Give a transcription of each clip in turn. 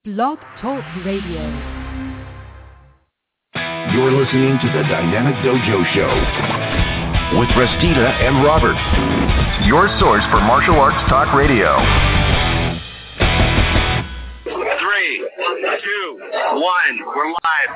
Blog Talk Radio. You're listening to the Dynamic Dojo Show with Restita and Robert, your source for martial arts talk radio. 3, 2, 1, we're live.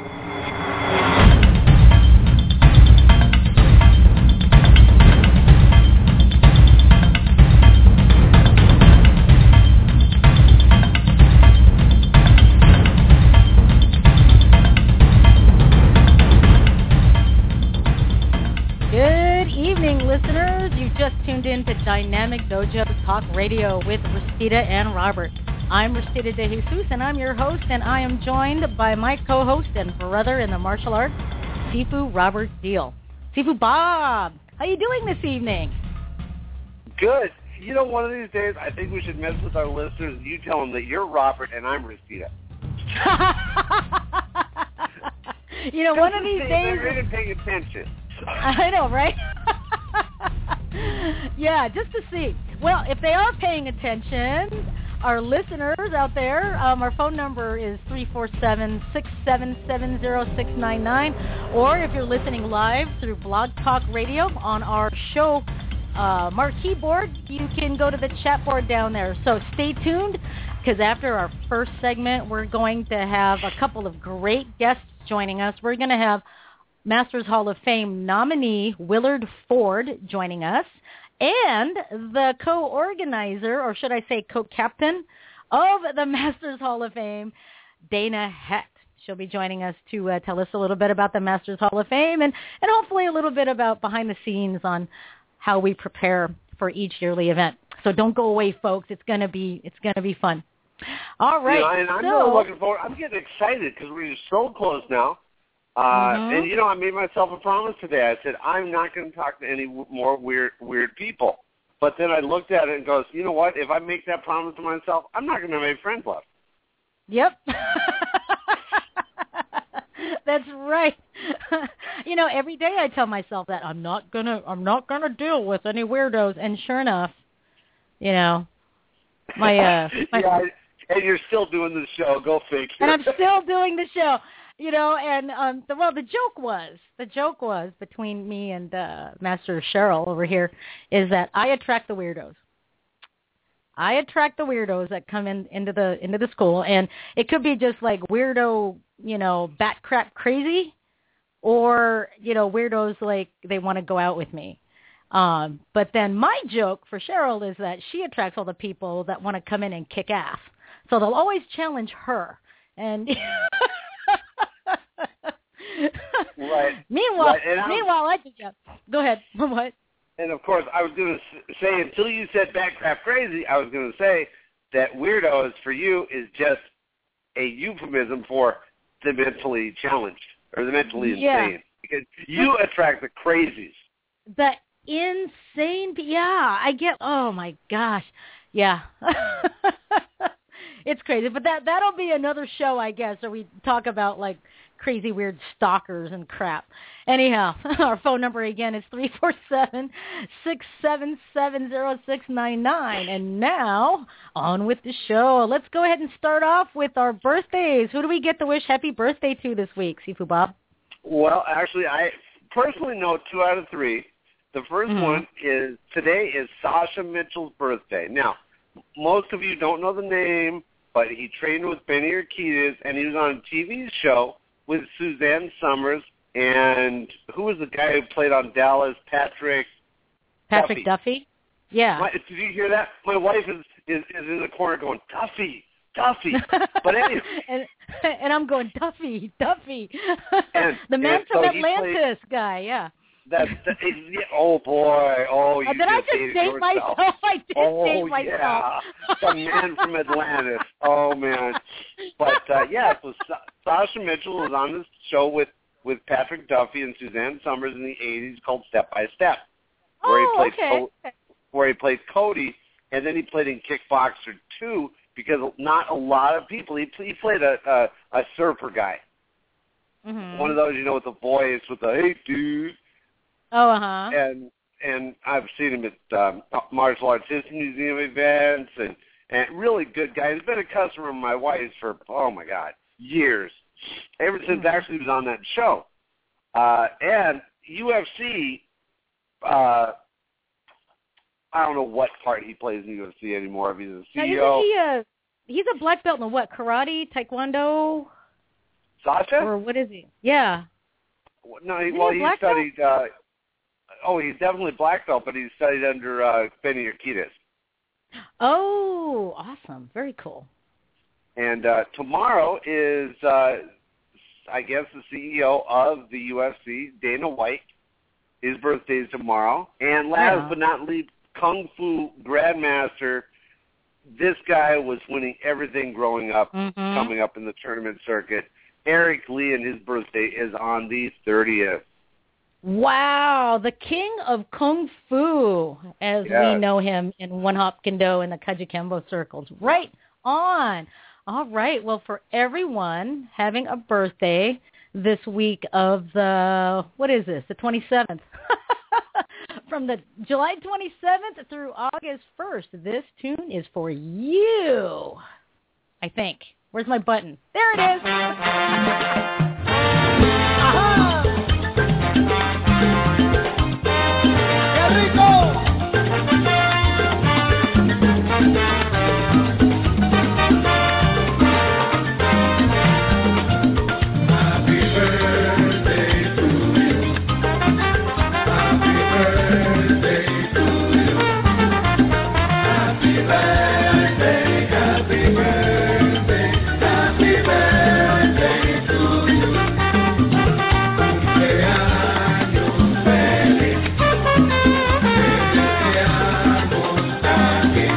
Listeners, you just tuned in to Dynamic Dojo Talk Radio with Restita and Robert. I'm Restita de Jesus, and I'm your host, and I am joined by my co-host and brother in the martial arts, Sifu Robert Deal. Sifu Bob, how you doing this evening? Good. You know, one of these days, I think we should mess with our listeners. You tell them that you're Robert and I'm Restita. You know, one of these days... They're even paying attention. I know, right? Yeah, just to see. Well, if they are paying attention, our listeners out there, our phone number is 347-677-0699. Or if you're listening live through Blog Talk Radio on our show marquee board, you can go to the chat board down there. So stay tuned, because after our first segment, we're going to have a couple of great guests joining us. We're going to have Masters Hall of Fame nominee Willard Ford joining us, and the co-organizer, or should I say co-captain, of the Masters Hall of Fame, Dana Hett. She'll be joining us to tell us a little bit about the Masters Hall of Fame and hopefully a little bit about behind the scenes on how we prepare for each yearly event. So don't go away, folks. It's gonna be fun. All right. You know, and I'm really looking forward. I'm getting excited because we're just so close now. And, you know, I made myself a promise today. I said, I'm not going to talk to any more weird people. But then I looked at it and goes, you know what? If I make that promise to myself, I'm not going to have any friends left. Yep. That's right. You know, every day I tell myself that I'm not gonna deal with any weirdos. And sure enough, you know, Yeah, and you're still doing the show. Go figure. And I'm still doing the show. You know, and the joke was between me and Master Cheryl over here is that I attract the weirdos. I attract the weirdos that come into the school, and it could be just like weirdo, you know, bat crap crazy, or you know, weirdos like they want to go out with me. But then my joke for Cheryl is that she attracts all the people that want to come in and kick ass, so they'll always challenge her. And right. Meanwhile, I just go ahead. What? And of course, I was going to say, until you said backcraft crazy, I was going to say that weirdos for you is just a euphemism for the mentally challenged or the mentally insane, because you attract the crazies. The insane, yeah. I get. Oh my gosh, yeah. It's crazy, but that'll be another show, I guess, where we talk about like crazy weird stalkers and crap. Anyhow, our phone number again is 347-677-0699. And now, on with the show. Let's go ahead and start off with our birthdays. Who do we get to wish happy birthday to this week, Sifu Bob? Well, actually, I personally know 2 out of 3. The first one is, today is Sasha Mitchell's birthday. Now, most of you don't know the name, but he trained with Benny Urquidez, and he was on a TV show with Suzanne Summers, and who was the guy who played on Dallas? Patrick Duffy? Yeah. Did you hear that? My wife is in the corner going, Duffy. But anyway. and I'm going, Duffy. And, the man from Atlantis guy, yeah. Oh, boy. Oh, you did I just date myself? I did date myself. Yeah. The man from Atlantis. Oh, man. But, so Sasha Mitchell was on this show with Patrick Duffy and Suzanne Summers in the 80s called Step by Step, where he played Cody, and then he played in Kickboxer 2, because not a lot of people, he played a surfer guy. Mm-hmm. One of those, you know, with the voice, with the, hey, dude. Oh, uh-huh. And I've seen him at Martial Arts History Museum events, and and really good guy. He's been a customer of my wife's for, oh, my God, years, ever since actually he was on that show. And UFC, I don't know what part he plays in UFC anymore, if he's a CEO. Now, he's a black belt in what, karate, taekwondo? Sasha? Or what is he? Yeah. No, he studied, he's definitely black belt, but he studied under Benny Urquidez. Oh, awesome. Very cool. And tomorrow is, I guess, the CEO of the UFC, Dana White. His birthday is tomorrow. And last but not least, Kung Fu Grandmaster. This guy was winning everything growing up, coming up in the tournament circuit. Eric Lee, and his birthday is on the 30th. Wow, the king of Kung Fu, as we know him in One Hop Kendo and the Kajukenbo circles. Right on. All right, well, for everyone having a birthday this week of the, what is this, the 27th? From the July 27th through August 1st, this tune is for you, I think. Where's my button? There it is. Aha! Here we go. Happy birthday to you. Happy birthday to you. Happy birthday, happy birthday. Happy birthday to you. Cumpleaños feliz. Te deseamos aquí.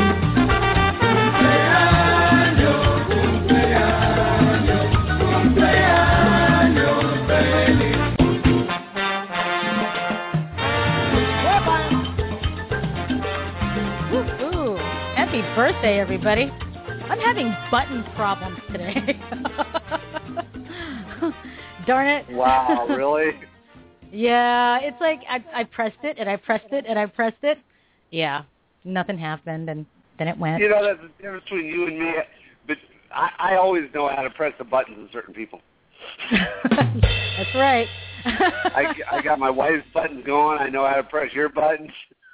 Cumpleaños, cumpleaños, cumpleaños feliz. Ooh, happy birthday, everybody. I'm having button problems today. Darn it. Wow, really? Yeah, it's like I pressed it, and I pressed it, and I pressed it. Yeah, nothing happened, and then it went. You know, that's the difference between you and me. But I always know how to press the buttons of certain people. That's right. I got my wife's buttons going. I know how to press your buttons.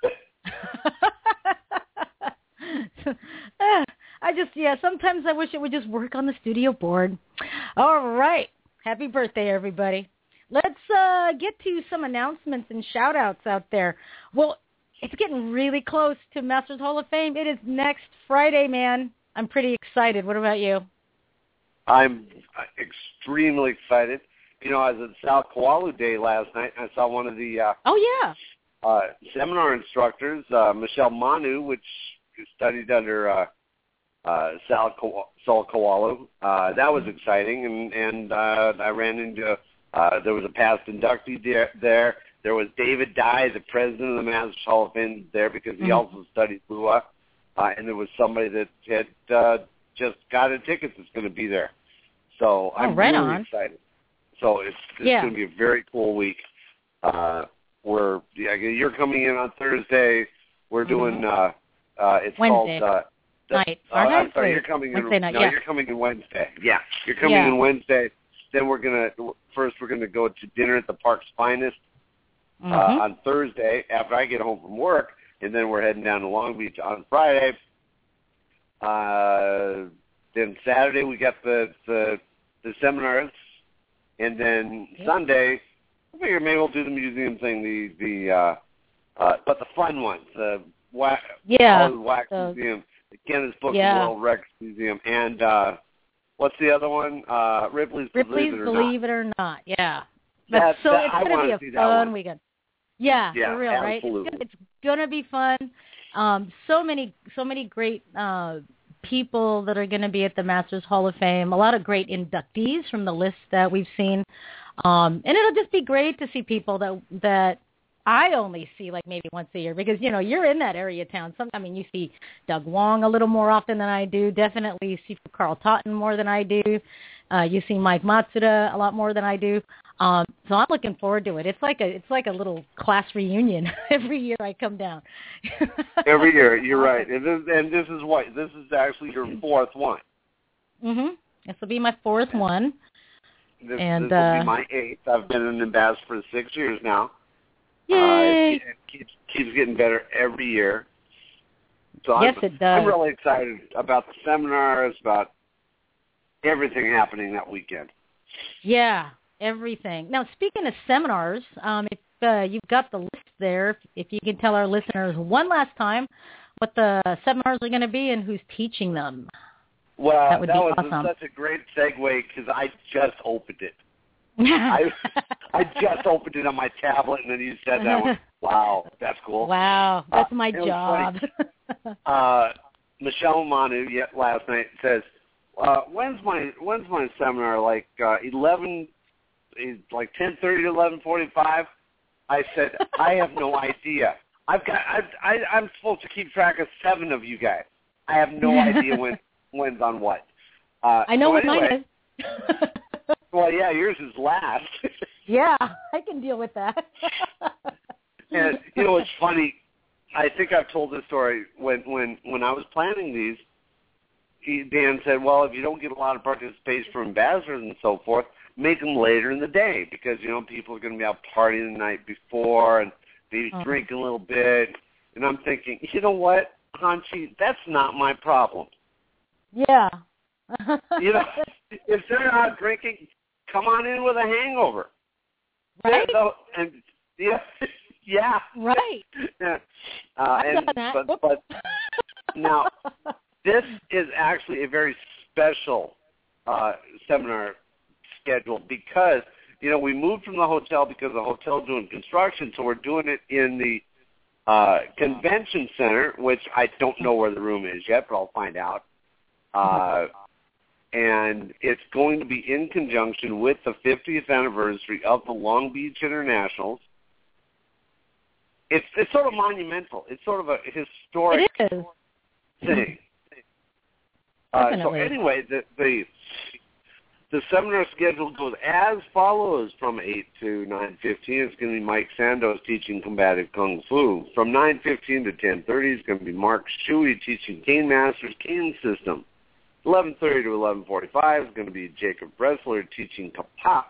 Sometimes I wish it would just work on the studio board. All right. Happy birthday, everybody. Let's get to some announcements and shout-outs out there. Well, it's getting really close to Masters Hall of Fame. It is next Friday, man. I'm pretty excited. What about you? I'm extremely excited. You know, I was at Sal Kawalu Day last night. I saw one of the seminar instructors, Michelle Manu, which studied under Sal Kawalu. That was exciting, and I ran into there was a past inductee there. There was David Dye, the president of the Masters Hall of Fame, there because he also studied Lua, and there was somebody that had just got a ticket that's going to be there. So I'm really excited. So it's going to be a very cool week. You're coming in on Thursday. We're doing it's Wednesday. Called night. I'm sorry, you're coming in. Wednesday night, you're coming in Wednesday. Yeah, you're coming in Wednesday. Then we're gonna go to dinner at the Park's Finest on Thursday after I get home from work, and then we're heading down to Long Beach on Friday. Then Saturday we got the seminars, and then Sunday I figure maybe we'll do the museum thing, but the fun ones, the Wax Museum, the Guinness Book of World Records Museum, and what's the other one? Ripley's Believe It or Not. Yeah. It's going to be a fun weekend. Yeah, for real, absolutely. Right? It's going to be fun. So many great people that are going to be at the Masters Hall of Fame. A lot of great inductees from the list that we've seen. And it'll just be great to see people that I only see like maybe once a year because, you know, you're in that area of town. You see Doug Wong a little more often than I do. Definitely see Carl Totten more than I do. You see Mike Matsuda a lot more than I do. So I'm looking forward to it. It's like a little class reunion every year I come down. Every year, you're right. And this is actually your fourth one. Mhm. This will be my fourth one. This will be my eighth. I've been an ambassador for 6 years now. Yay! It keeps getting better every year. So Yes, it does. I'm really excited about the seminars, about everything happening that weekend. Yeah, everything. Now, speaking of seminars, if you've got the list there, if you can tell our listeners one last time what the seminars are going to be and who's teaching them. Well, that would be was awesome. such a great segue because I just opened it. I just opened it on my tablet, and then you said that. I went, wow, that's cool. Wow, that's my job. Michelle Manu last night says, when's my seminar? Like 11, like 10:30 to 11:45. I said, I have no idea. I'm supposed to keep track of 7 of you guys. I have no idea when's on what. I know what anyway, mine is. Well, yeah, yours is last. Yeah, I can deal with that. And it's funny. I think I've told this story when I was planning these. Dan said, "Well, if you don't get a lot of participation from ambassadors and so forth, make them later in the day because people are going to be out partying the night before and maybe drinking a little bit." And I'm thinking, you know what, Hanshi, that's not my problem. Yeah. If they're not drinking, come on in with a hangover. Right? Yeah. Right. I've done that. But now, this is actually a very special seminar schedule because, we moved from the hotel because the hotel's doing construction, so we're doing it in the convention center, which I don't know where the room is yet, but I'll find out. And it's going to be in conjunction with the 50th anniversary of the Long Beach Internationals. It's sort of monumental. It's sort of a historic thing. So anyway, the seminar schedule goes as follows. From 8 to 9:15, it's going to be Mike Sandoz teaching combative kung fu. From 9:15 to 10:30, it's going to be Mark Shuey teaching Cane Masters Cane System. 11:30 to 11:45 is going to be Jacob Bressler teaching Kapak.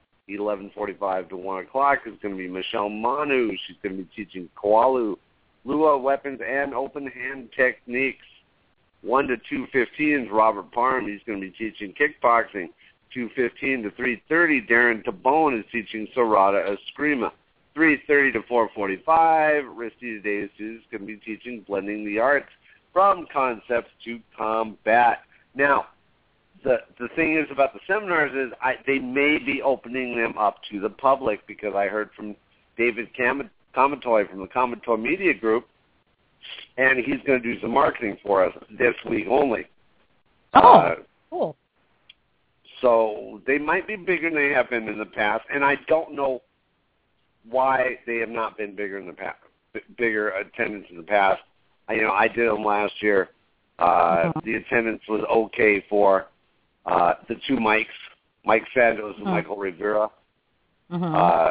11:45 to 1 o'clock is going to be Michelle Manu. She's going to be teaching Koalu, Lua weapons, and open hand techniques. 1 to 2:15 is Robert Parham. He's going to be teaching kickboxing. 2:15 to 3:30, Darren Tabone is teaching Serrata Eskrima. 3:30 to 4:45, Ristida Davis is going to be teaching blending the arts from concepts to combat. Now, the thing is about the seminars is they may be opening them up to the public because I heard from David Kamatoy from the Kamatoy Media Group, and he's going to do some marketing for us this week only. Cool. So they might be bigger than they have been in the past, and I don't know why they have not been bigger in the past, bigger attendance in the past. I did them last year. The attendance was okay for the two Mikes, Mike Sandoz and Michael Rivera. And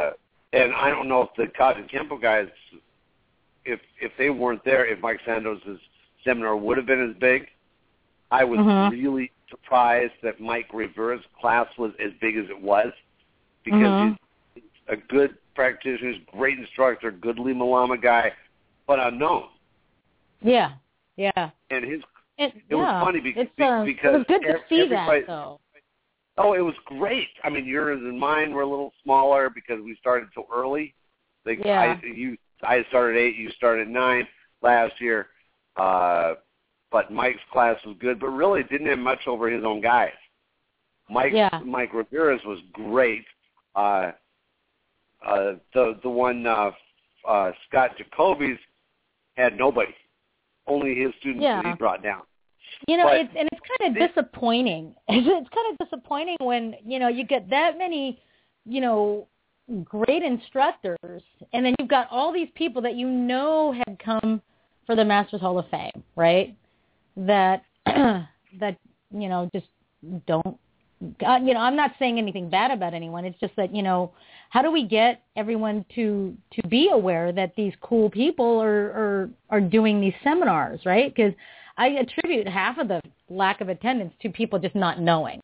I don't know if the Kaja Kempo guys, if they weren't there, if Mike Sandoz's seminar would have been as big. I was really surprised that Mike Rivera's class was as big as it was because he's a good practitioner, great instructor, good Lima Lama guy, but unknown. Yeah. And it was funny because it was good to see that, though. Oh, it was great. I mean, yours and mine were a little smaller because we started so early. I started at 8, you started at 9 last year. But Mike's class was good, but really didn't have much over his own guys. Mike Rivera's was great. The one Scott Jacoby's had nobody, only his students that he brought down. It's kind of disappointing. It's kind of disappointing when you get that many great instructors, and then you've got all these people that had come for the Masters Hall of Fame, right? That just don't I'm not saying anything bad about anyone. It's just that, how do we get everyone to be aware that these cool people are doing these seminars, right? Because I attribute half of the lack of attendance to people just not knowing.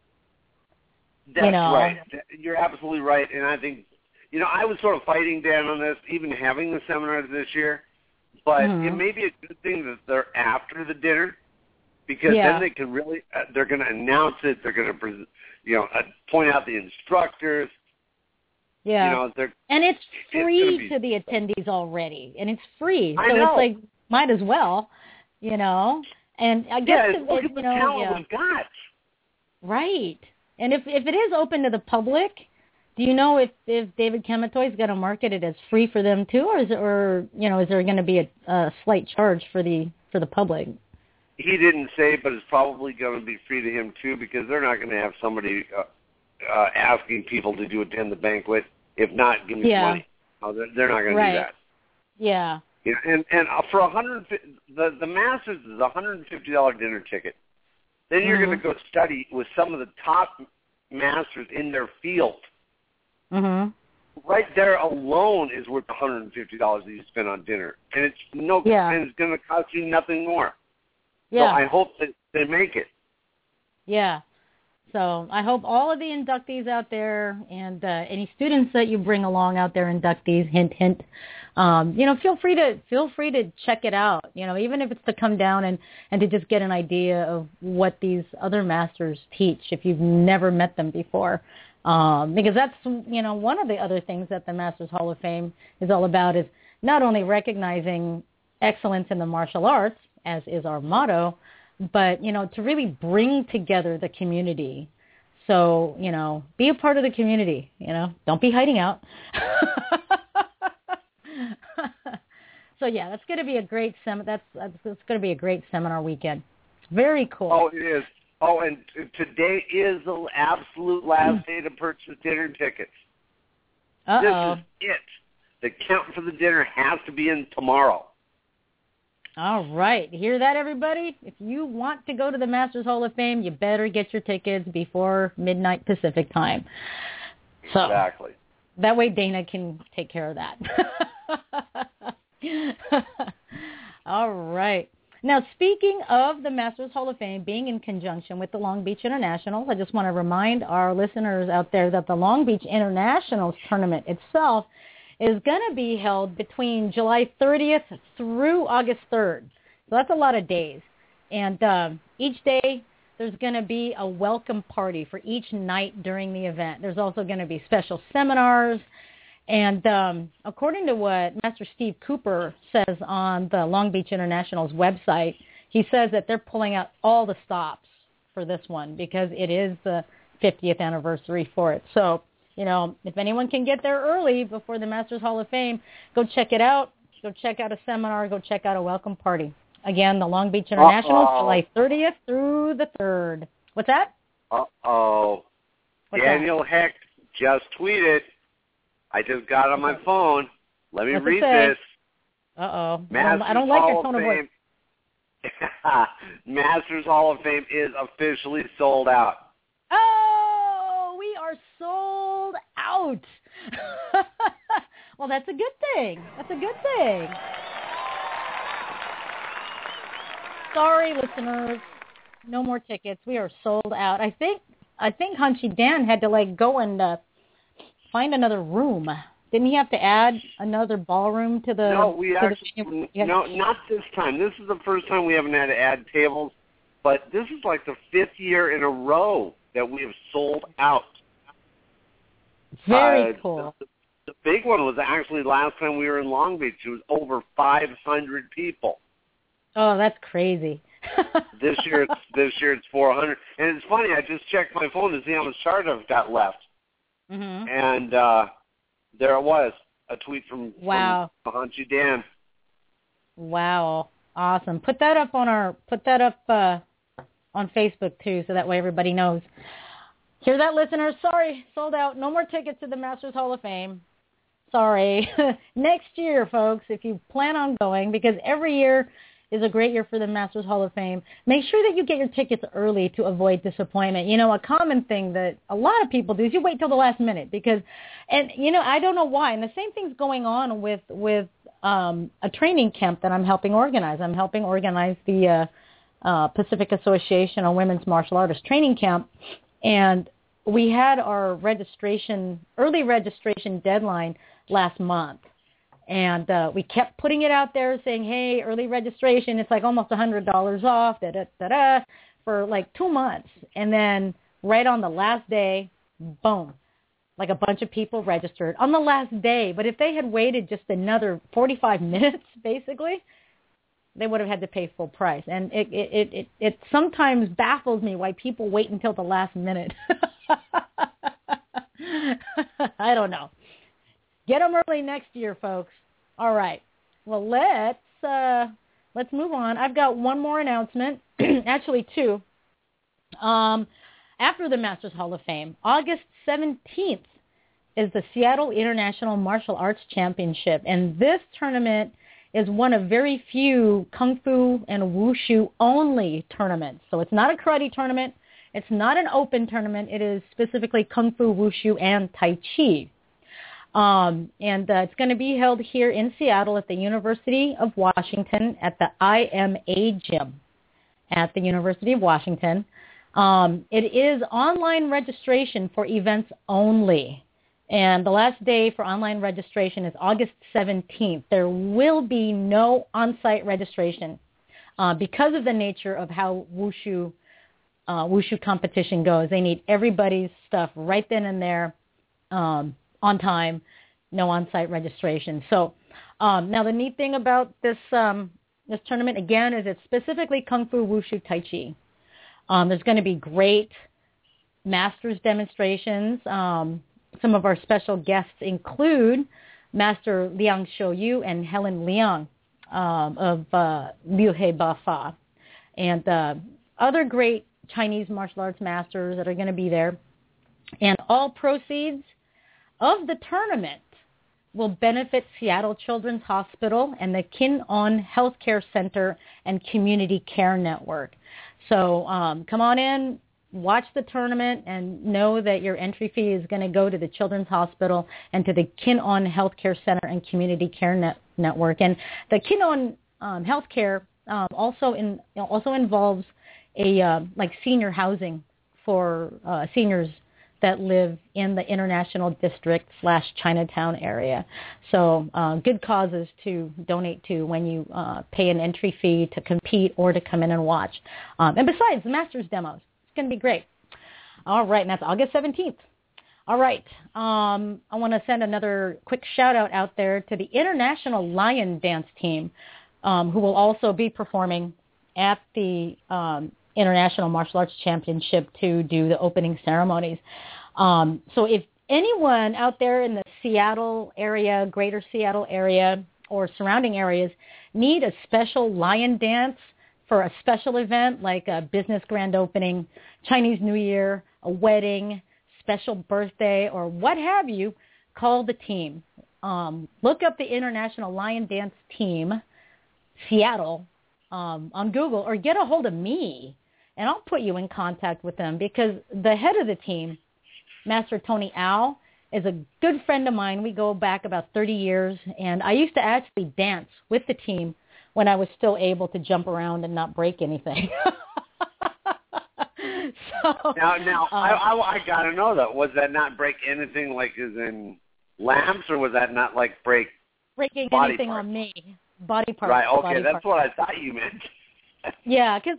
That's right. You're absolutely right. And I think, I was sort of fighting Dan on this, even having the seminars this year. But it may be a good thing that they're after the dinner, because then they can really, they're going to announce it. They're going to, point out the instructors. Yeah. And it's free to the attendees already. And it's free. So it's like, might as well, And I guess, look at the talent we've got. Right. And if it is open to the public, do you know if David Kemetoy is going to market it as free for them too, or is there going to be a slight charge for the public? He didn't say, but it's probably going to be free to him too, because they're not going to have somebody asking people to attend the banquet. If not, give me some money. No, they're not going to do that. Yeah. And for the Masters is a $150 dinner ticket. Then you're going to go study with some of the top masters in their field. Mm-hmm. Right there alone is worth $150 that you spend on dinner, and it's and it's going to cost you nothing more. Yeah. So I hope that they make it. Yeah. So I hope all of the inductees out there and any students that you bring along out there, inductees, hint, hint, feel free to check it out. Even if it's to come down and to just get an idea of what these other masters teach if you've never met them before. Because that's, one of the other things that the Masters Hall of Fame is all about is not only recognizing excellence in the martial arts, as is our motto, but, to really bring together the community. So, be a part of the community, don't be hiding out. So, that's going to be a great that's going to be a great seminar weekend. Very cool. Oh, it is. Oh, and today is the absolute last day to purchase dinner tickets. Uh-oh. This is it. The count for the dinner has to be in tomorrow. All right. Hear that, everybody? If you want to go to the Masters Hall of Fame, you better get your tickets before midnight Pacific time. So exactly. That way Dana can take care of that. All right. Now, speaking of the Masters Hall of Fame being in conjunction with the Long Beach Internationals, I just want to remind our listeners out there that the Long Beach Internationals tournament itself is going to be held between July 30th through August 3rd. So that's a lot of days. And each day there's going to be a welcome party for each night during the event. There's also going to be special seminars. And according to what Master Steve Cooper says on the Long Beach International's website, he says that they're pulling out all the stops for this one because it is the 50th anniversary for it. So, if anyone can get there early before the Masters Hall of Fame, go check it out. Go check out a seminar. Go check out a welcome party. Again, the Long Beach International, July 30th through the 3rd. What's that? Uh-oh. Daniel Heck just tweeted. I just got on my phone. Let me read this. Uh-oh. I don't like your tone of voice. Masters Hall of Fame is officially sold out. Oh, we are sold out. Well, that's a good thing. That's a good thing. Sorry, listeners. No more tickets. We are sold out. I think Hunchy Dan had to go and find another room. Didn't he have to add another ballroom to the... No, not this time. This is the first time we haven't had to add tables, but this is like the 5th year in a row that we have sold out. Very cool. The big one was actually last time we were in Long Beach. It was over 500 people. Oh, that's crazy. This year it's 400. And it's funny, I just checked my phone to see how much charge I've got left. Mm-hmm. And there it was, a tweet from Hunchy Dan. Wow, awesome! Put that up on Facebook too, so that way everybody knows. Hear that, listeners? Sorry, sold out. No more tickets to the Masters Hall of Fame. Sorry. Next year, folks, if you plan on going, because every year is a great year for the Masters Hall of Fame. Make sure that you get your tickets early to avoid disappointment. You know, a common thing that a lot of people do is you wait till the last minute because, and you know, I don't know why. And the same thing's going on with a training camp that I'm helping organize. I'm helping organize the Pacific Association of Women's Martial Artists training camp, and we had our early registration deadline last month. And we kept putting it out there saying, hey, early registration, it's like almost $100 off, for like 2 months. And then right on the last day, boom, like a bunch of people registered on the last day. But if they had waited just another 45 minutes, basically, they would have had to pay full price. And it sometimes baffles me why people wait until the last minute. I don't know. Get them early next year, folks. All right. Well, let's move on. I've got one more announcement, actually two. After the Masters Hall of Fame, August 17th is the Seattle International Martial Arts Championship, and this tournament is one of very few Kung Fu and Wushu only tournaments. So it's not a karate tournament. It's not an open tournament. It is specifically Kung Fu, Wushu, and Tai Chi. And it's going to be held here in Seattle at the University of Washington at the IMA gym at the University of Washington. It is online registration for events only. And the last day for online registration is August 17th. There will be no on-site registration because of the nature of how Wushu competition goes. They need everybody's stuff right then and there. On time, no on-site registration. So now the neat thing about this tournament, again, is it's specifically Kung Fu, Wushu, Tai Chi. There's going to be great masters demonstrations. Some of our special guests include Master Liang Shouyu and Helen Liang of Liu He Ba Fa, and other great Chinese martial arts masters that are going to be there. And all proceeds of the tournament will benefit Seattle Children's Hospital and the Kin On Healthcare Center and Community Care Network. So come on in, watch the tournament, and know that your entry fee is going to go to the Children's Hospital and to the Kin On Healthcare Center and Community Care Network. And the Kin On Healthcare also involves a senior housing for seniors that live in the International District / Chinatown area. So good causes to donate to when you pay an entry fee to compete or to come in and watch. And besides, the Masters demos. It's going to be great. All right, and that's August 17th. All right, I want to send another quick shout-out out there to the International Lion Dance Team, who will also be performing at the International Martial Arts Championship to do the opening ceremonies. So if anyone out there in the Seattle area, greater Seattle area, or surrounding areas need a special lion dance for a special event like a business grand opening, Chinese New Year, a wedding, special birthday, or what have you, call the team. Look up the International Lion Dance Team, Seattle, on Google, or get a hold of me, and I'll put you in contact with them, because the head of the team, Master Tony Au, is a good friend of mine. We go back about 30 years, and I used to actually dance with the team when I was still able to jump around and not break anything. Now, I got to know, though, was that not break anything like as in lamps, or was that not like breaking anything parts? On me? Body parts. Right, okay, that's parts. what I thought you meant. Yeah, because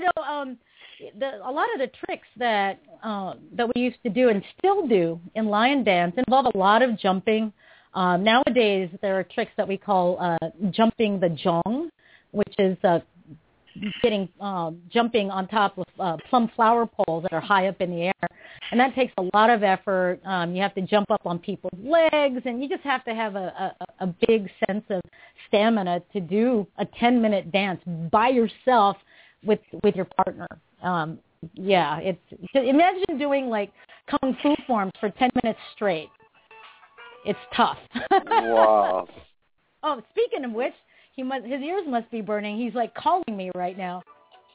a lot of the tricks that we used to do and still do in lion dance involve a lot of jumping. Nowadays, there are tricks that we call jumping the zhong, which is jumping on top of plum flower poles that are high up in the air, and that takes a lot of effort. You have to jump up on people's legs, and you just have to have a big sense of stamina to do a 10-minute dance by yourself with your partner. Imagine doing like kung fu forms for 10 minutes straight. It's tough. Wow. Oh, speaking of which, His ears must be burning. He's like calling me right now.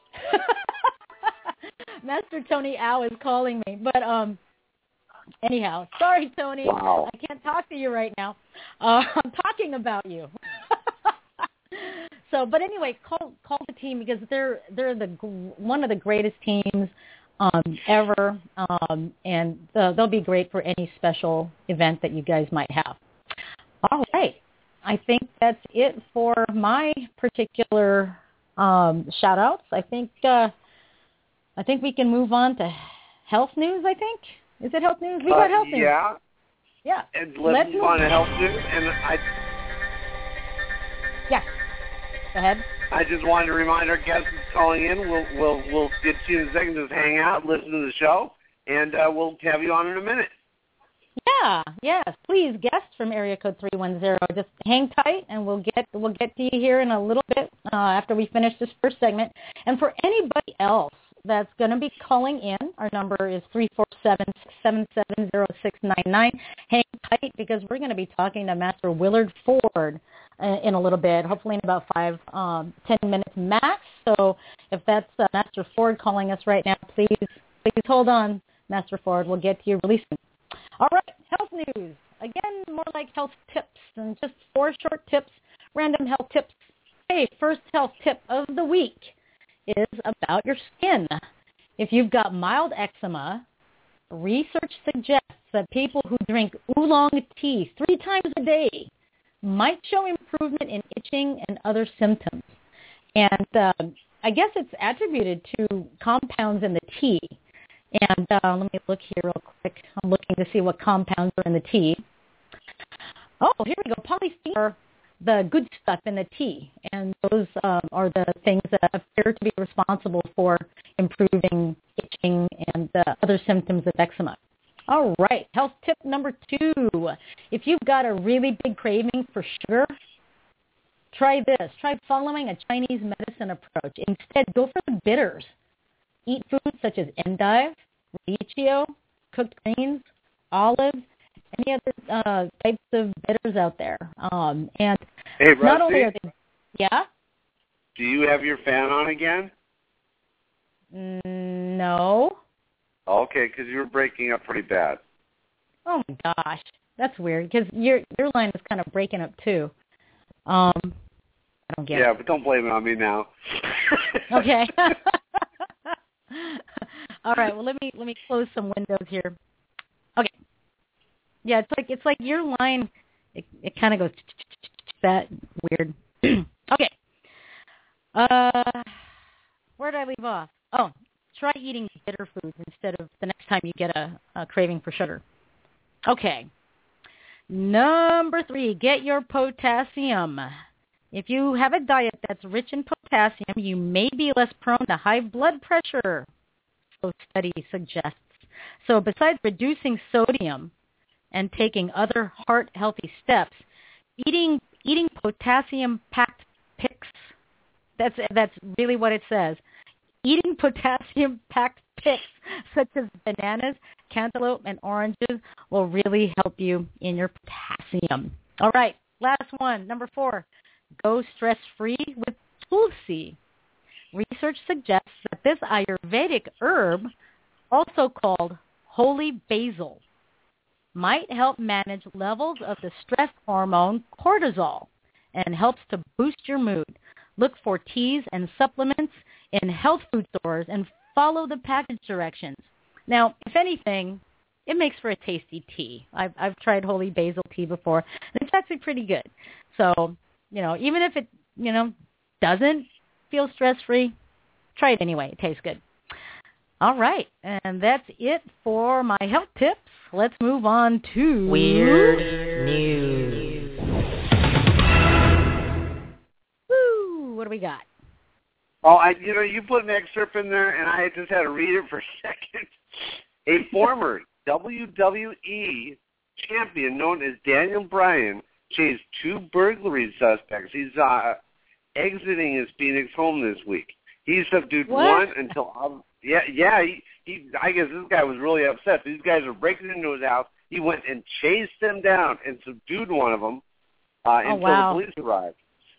Master Tony Au is calling me. But anyhow, sorry, Tony. Wow. I can't talk to you right now. I'm talking about you. So, but anyway, call the team because they're one of the greatest teams ever, and they'll be great for any special event that you guys might have. All right, I think that's it for my particular shout-outs. I think we can move on to health news. I think is it health news? We got health news. Yeah. And let's move on to health news. And Yeah. Go ahead. I just wanted to remind our guests that's calling in. We'll get to you in a second. Just hang out, listen to the show, and we'll have you on in a minute. Yeah, yes. Please, guests from area code 310, just hang tight, and we'll get to you here in a little bit after we finish this first segment. And for anybody else that's going to be calling in, our number is 347-677-0699. Hang tight because we're going to be talking to Master Willard Ford in a little bit, hopefully in about 5-10 minutes max. So if that's Master Ford calling us right now, please hold on, Master Ford. We'll get to you really soon. All right, health news. Again, more like health tips and just 4 short tips, random health tips. Hey, first health tip of the week is about your skin. If you've got mild eczema, research suggests that people who drink oolong tea 3 times a day might show improvement in itching and other symptoms. And I guess it's attributed to compounds in the tea. And let me look here real quick. I'm looking to see what compounds are in the tea. Oh, here we go. Polyphenols are the good stuff in the tea. And those are the things that appear to be responsible for improving itching and other symptoms of eczema. All right. Health tip number 2. If you've got a really big craving for sugar, try this. Try following a Chinese medicine approach. Instead, go for the bitters. Eat foods such as endive, radicchio, cooked greens, olives, any other types of bitters out there. And hey, Rusty, not only are they, yeah? Do you have your fan on again? No. Okay, because you were breaking up pretty bad. Oh my gosh, that's weird. Because your line is kind of breaking up too. I don't get it. Yeah, but don't blame it on me now. Okay. All right. Well, let me close some windows here. Okay. Yeah, it's like your line. It kind of goes that weird. Okay. Where did I leave off? Oh, try eating bitter foods instead of the next time you get a craving for sugar. Okay. Number 3, get your potassium. If you have a diet that's rich in potassium, you may be less prone to high blood pressure, so study suggests. So besides reducing sodium and taking other heart-healthy steps, eating potassium-packed picks, that's really what it says. Eating potassium-packed picks, such as bananas, cantaloupe, and oranges, will really help you in your potassium. All right, last one, number 4. Go stress-free with Tulsi. Research suggests that this Ayurvedic herb, also called holy basil, might help manage levels of the stress hormone cortisol and helps to boost your mood. Look for teas and supplements in health food stores and follow the package directions. Now, if anything, it makes for a tasty tea. I've tried holy basil tea before, and it's actually pretty good. So, even if it, doesn't feel stress-free, try it anyway. It tastes good. All right, and that's it for my health tips. Let's move on to Weird News. Woo! What do we got? Oh, you put an excerpt in there, and I just had to read it for a second. A former WWE champion known as Daniel Bryan chased 2 burglary suspects. He's exiting his Phoenix home this week. He subdued one until I guess this guy was really upset. These guys were breaking into his house. He went and chased them down and subdued one of them until the police arrived.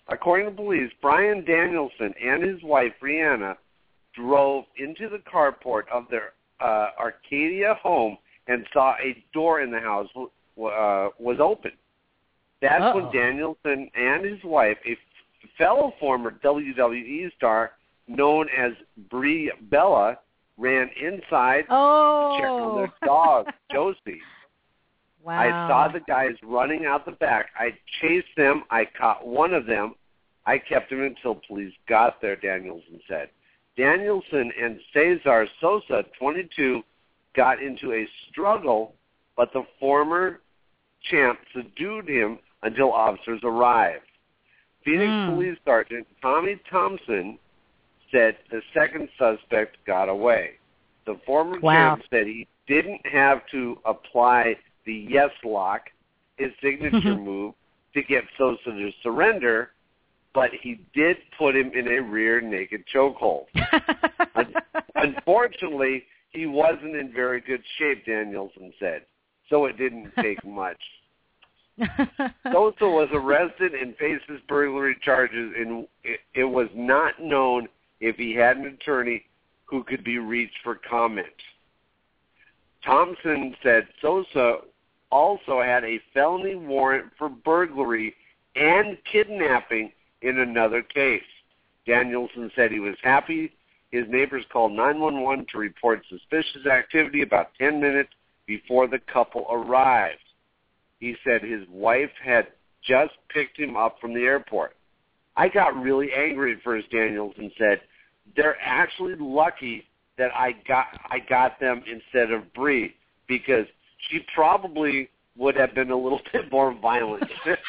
According to police, Brian Danielson and his wife, Brianna, drove into the carport of their Arcadia home and saw a door in the house was open. That's when Danielson and his wife, a fellow former WWE star known as Brie Bella, ran inside to check on their dog, Josie. Wow. I saw the guys running out the back. I chased them. I caught one of them. I kept him until police got there, Danielson said. Danielson and Cesar Sosa, 22, got into a struggle, but the former champ subdued him until officers arrived. Phoenix Police Sergeant Tommy Thompson said the second suspect got away. The former champ said he didn't have to apply the yes lock, his signature move, to get Sosa to surrender, but he did put him in a rear naked chokehold. Unfortunately, he wasn't in very good shape, Danielson said, so it didn't take much. Sosa was arrested and faces burglary charges, and it was not known if he had an attorney who could be reached for comment. Thompson said Sosa also had a felony warrant for burglary and kidnapping in another case. Danielson said he was happy his neighbors called 911 to report suspicious activity about 10 minutes before the couple arrived. He said his wife had just picked him up from the airport. I got really angry at first, Danielson said. They're actually lucky that I got them instead of Bree, because she probably would have been a little bit more violent.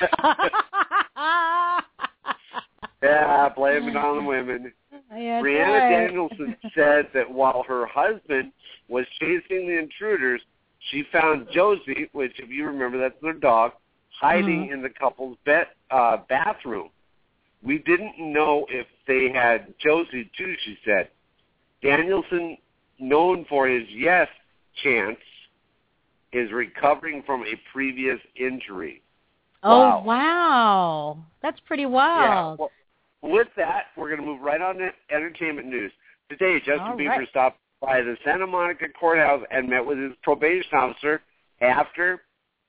Yeah, blame it on the women. Yeah, Brianna Danielson said that while her husband was chasing the intruders, she found Josie, which, if you remember, that's their dog, hiding in the couple's bathroom. We didn't know if they had Josie, too, she said. Danielson, known for his yes chance, is recovering from a previous injury. Oh, wow. That's pretty wild. Yeah, well, with that, we're going to move right on to entertainment news. Today, Justin Bieber stopped by the Santa Monica courthouse and met with his probation officer after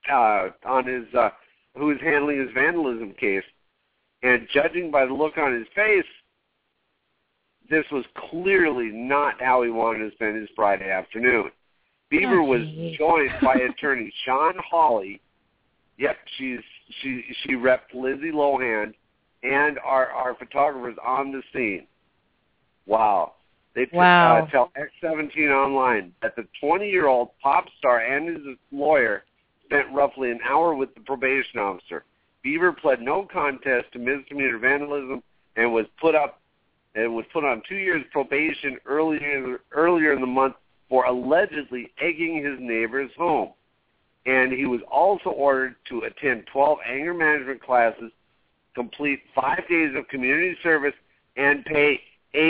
who was handling his vandalism case. And judging by the look on his face, this was clearly not how he wanted to spend his Friday afternoon. Bieber was joined by attorney Sean Hawley. Yep, she repped Lindsay Lohan and our photographers on the scene. Wow. They tell X17 Online that the 20-year-old pop star and his lawyer spent roughly an hour with the probation officer. Bieber pled no contest to misdemeanor vandalism and was put on 2 years probation earlier in the month for allegedly egging his neighbor's home. And he was also ordered to attend 12 anger management classes, complete 5 days of community service, and pay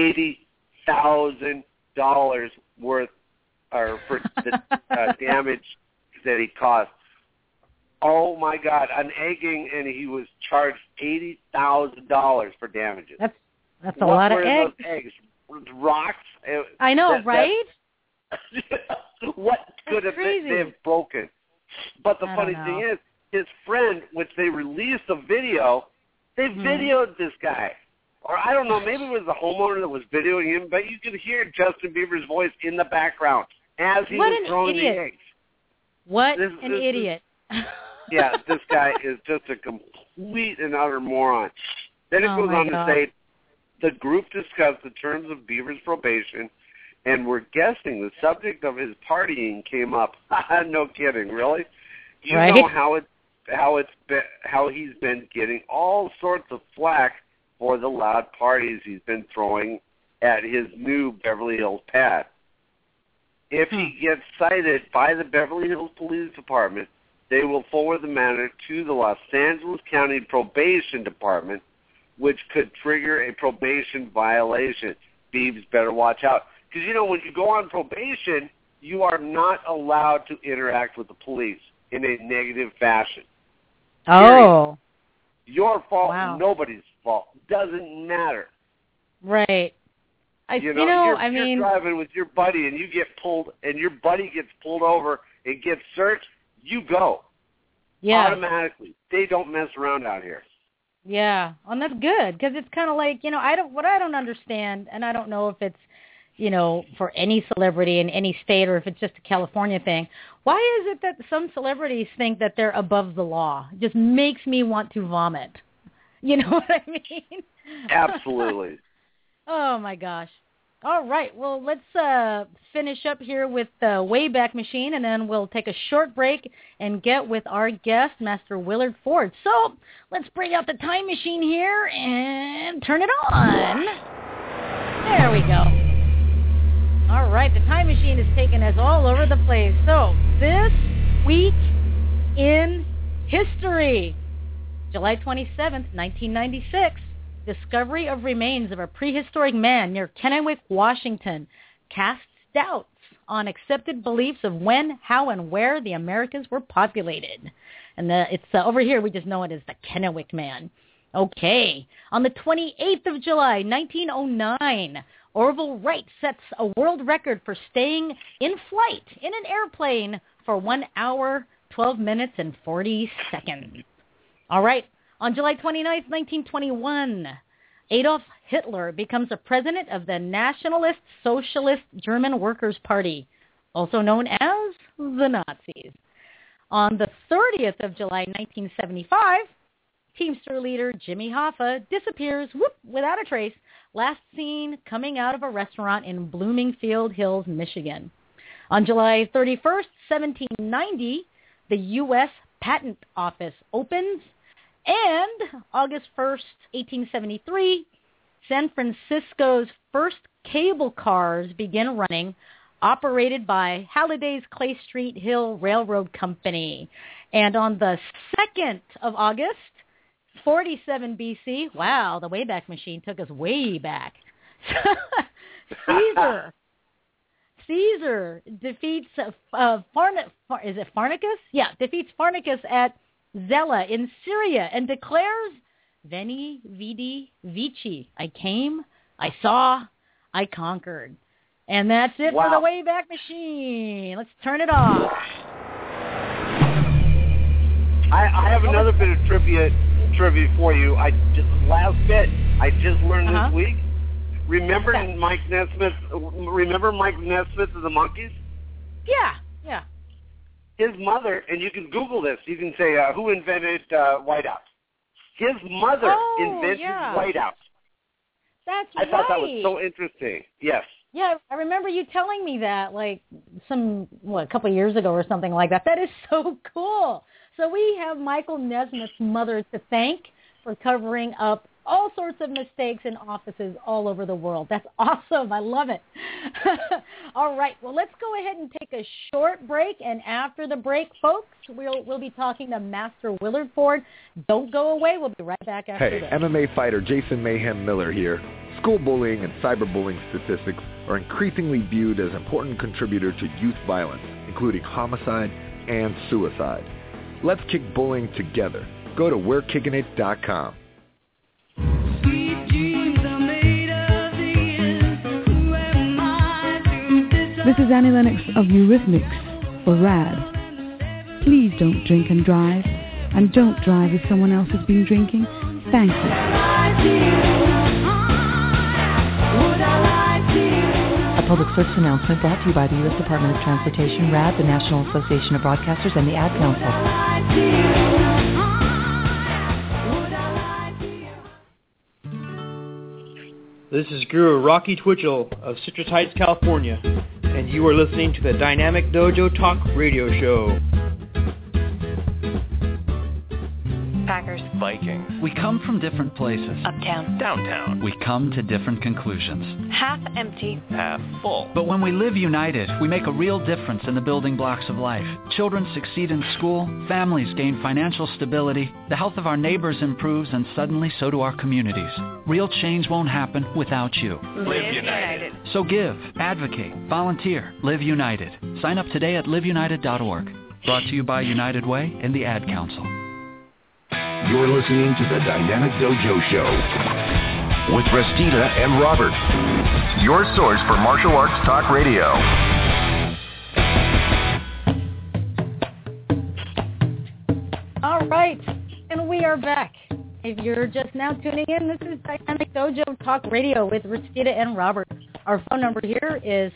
$80,000 worth for the damage that he caused. Oh my God, an egging, and he was charged $80,000 for damages. That's a lot of eggs. Those eggs? Rocks? I know, right? What could have they have broken? But the funny thing is, his friend, which they released a video, they videoed this guy. Or I don't know, maybe it was the homeowner that was videoing him, but you could hear Justin Bieber's voice in the background as he was throwing the eggs. What an idiot. Yeah, this guy is just a complete and utter moron. Then it goes on to say, the group discussed the terms of Bieber's probation, and we're guessing the subject of his partying came up. No kidding, really? You know how he's been getting all sorts of flack for the loud parties he's been throwing at his new Beverly Hills pad. If he gets cited by the Beverly Hills Police Department, they will forward the matter to the Los Angeles County Probation Department, which could trigger a probation violation. Biebs better watch out. Because, you know, when you go on probation, you are not allowed to interact with the police in a negative fashion. Oh. Your fault. Nobody's fault. Doesn't matter. Right. You're mean, driving with your buddy and you get pulled, and your buddy gets pulled over and gets searched, you go. Yeah. Automatically. They don't mess around out here. Yeah, and that's good, because it's kind of like, what I don't understand, and I don't know if it's, for any celebrity in any state or if it's just a California thing. Why is it that some celebrities think that they're above the law? It just makes me want to vomit. You know what I mean? Absolutely. Oh, my gosh. All right. Well, let's finish up here with the Wayback Machine, and then we'll take a short break and get with our guest, Master Willard Ford. So let's bring out the time machine here and turn it on. There we go. All right. The time machine is taking us all over the place. So this week in history, July 27th, 1996. Discovery of remains of a prehistoric man near Kennewick, Washington, casts doubts on accepted beliefs of when, how, and where the Americas were populated. And it's over here, we just know it as the Kennewick Man. Okay. On the 28th of July, 1909, Orville Wright sets a world record for staying in flight in an airplane for 1 hour, 12 minutes, and 40 seconds. All right. On July 29th, 1921, Adolf Hitler becomes the president of the Nationalist Socialist German Workers' Party, also known as the Nazis. On the 30th of July, 1975, Teamster leader Jimmy Hoffa disappears without a trace, last seen coming out of a restaurant in Bloomingfield Hills, Michigan. On July 31st, 1790, the U.S. Patent Office opens. And August 1st, 1873, San Francisco's first cable cars begin running, operated by Halliday's Clay Street Hill Railroad Company. And on the 2nd of August, 47 BC, wow, the Wayback Machine took us way back. Caesar defeats Pharnacus? Yeah, defeats Pharnacus at Zela in Syria and declares, Veni, Vidi, Vici. I came, I saw, I conquered. And that's it for the Wayback Machine. Let's turn it off. I have another bit of trivia for you. Last bit I just learned this week. Remember Mike Nesmith? Remember Mike Nesmith of the Monkees? Yeah. His mother, and you can Google this. You can say, who invented whiteout? His mother invented whiteout. That's I thought that was so interesting. Yes. Yeah, I remember you telling me that, like, a couple of years ago or something like that. That is so cool. So we have Michael Nesmith's mother to thank for covering up all sorts of mistakes in offices all over the world. That's awesome. I love it. All right. Well, let's go ahead and take a short break. And after the break, folks, we'll be talking to Master Willard Ford. Don't go away. We'll be right back after this. Hey, MMA fighter Jason Mayhem Miller here. School bullying and cyberbullying statistics are increasingly viewed as important contributor to youth violence, including homicide and suicide. Let's kick bullying together. Go to we'rekickinit.com. This is Annie Lennox of Eurythmics for RAD. Please don't drink and drive, and don't drive if someone else has been drinking. Thank you. A public service announcement brought to you by the U.S. Department of Transportation, RAD, the National Association of Broadcasters, and the Ad Council. This is Guru Rocky Twitchell of Citrus Heights, California, and you are listening to the Dynamic Dojo Talk Radio Show. Packers. Vikings. We come from different places. Uptown. Downtown. We come to different conclusions. Half empty. Half full. But when we live united, we make a real difference in the building blocks of life. Children succeed in school, families gain financial stability, the health of our neighbors improves, and suddenly so do our communities. Real change won't happen without you. Live United. So give, advocate, volunteer, live united. Sign up today at liveunited.org. Brought to you by United Way and the Ad Council. You're listening to the Dynamic Dojo Show with Restita and Robert, your source for martial arts talk radio. All right, and we are back. If you're just now tuning in, this is Dynamic Dojo Talk Radio with Restita and Robert. Our phone number here is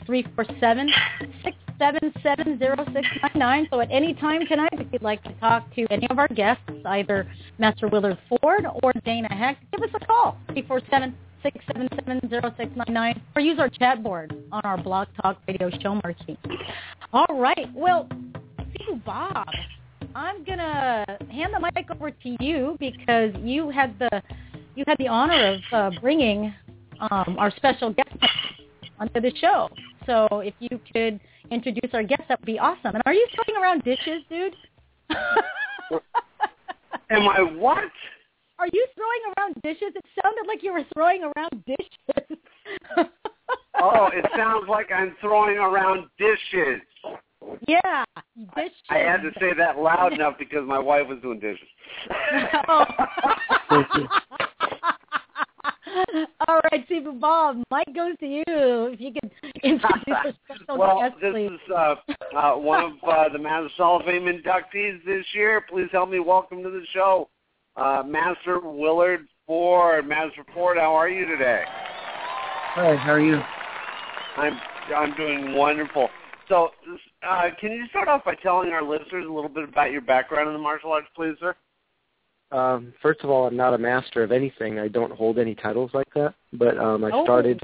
347-677-0699. So at any time tonight, if you'd like to talk to any of our guests, either Master Willard Ford or Dana Heck, give us a call, 347-677-0699, or use our chat board on our Blog Talk Radio show marquee. All right. Well, Steve Bob, I'm going to hand the mic over to you because you had the honor of bringing our special guest onto the show. So if you could introduce our guest, that would be awesome. And are you throwing around dishes, dude? Am I what? Are you throwing around dishes? It sounded like you were throwing around dishes. Oh, it sounds like I'm throwing around dishes. Yeah, dishes. I had to say that loud enough because my wife was doing dishes. Oh. All right, Steve Bob, mic goes to you. If you could introduce our special guest, please. This is one of the Master Hall of Fame inductees this year. Please help me welcome to the show, Master Willard Ford. Master Ford, how are you today? Hi, how are you? I'm doing wonderful. So, can you start off by telling our listeners a little bit about your background in the martial arts, please, sir? First of all, I'm not a master of anything. I don't hold any titles like that. But I started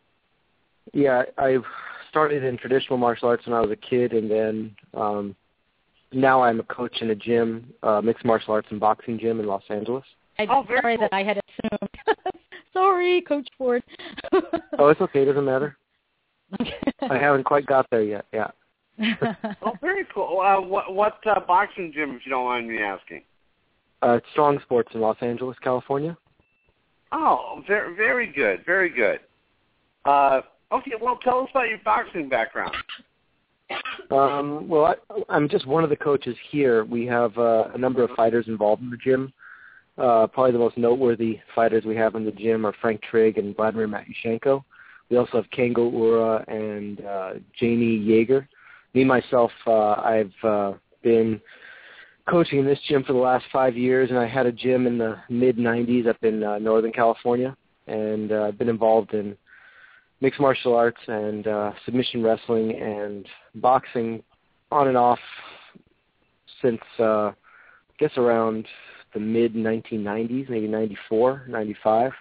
in traditional martial arts when I was a kid, and then now I'm a coach in a gym, mixed martial arts and boxing gym in Los Angeles. Sorry that I had assumed. Sorry, Coach Ford. Oh, it's okay. It doesn't matter. I haven't quite got there yet. Yeah. Oh, very cool. What boxing gym, if you don't mind me asking? It's Strong Sports in Los Angeles, California. Oh, very, very good, very good. Okay, well, tell us about your boxing background. Well, I'm just one of the coaches here. We have a number of fighters involved in the gym. Probably the most noteworthy fighters we have in the gym are Frank Trigg and Vladimir Matyushenko. We also have Kengo Ura and Jamie Yeager. Me, myself, I've been coaching in this gym for the last 5 years, and I had a gym in the mid-'90s up in Northern California, and I've been involved in mixed martial arts and submission wrestling and boxing on and off since, I guess, around the mid-1990s, maybe 94, 95.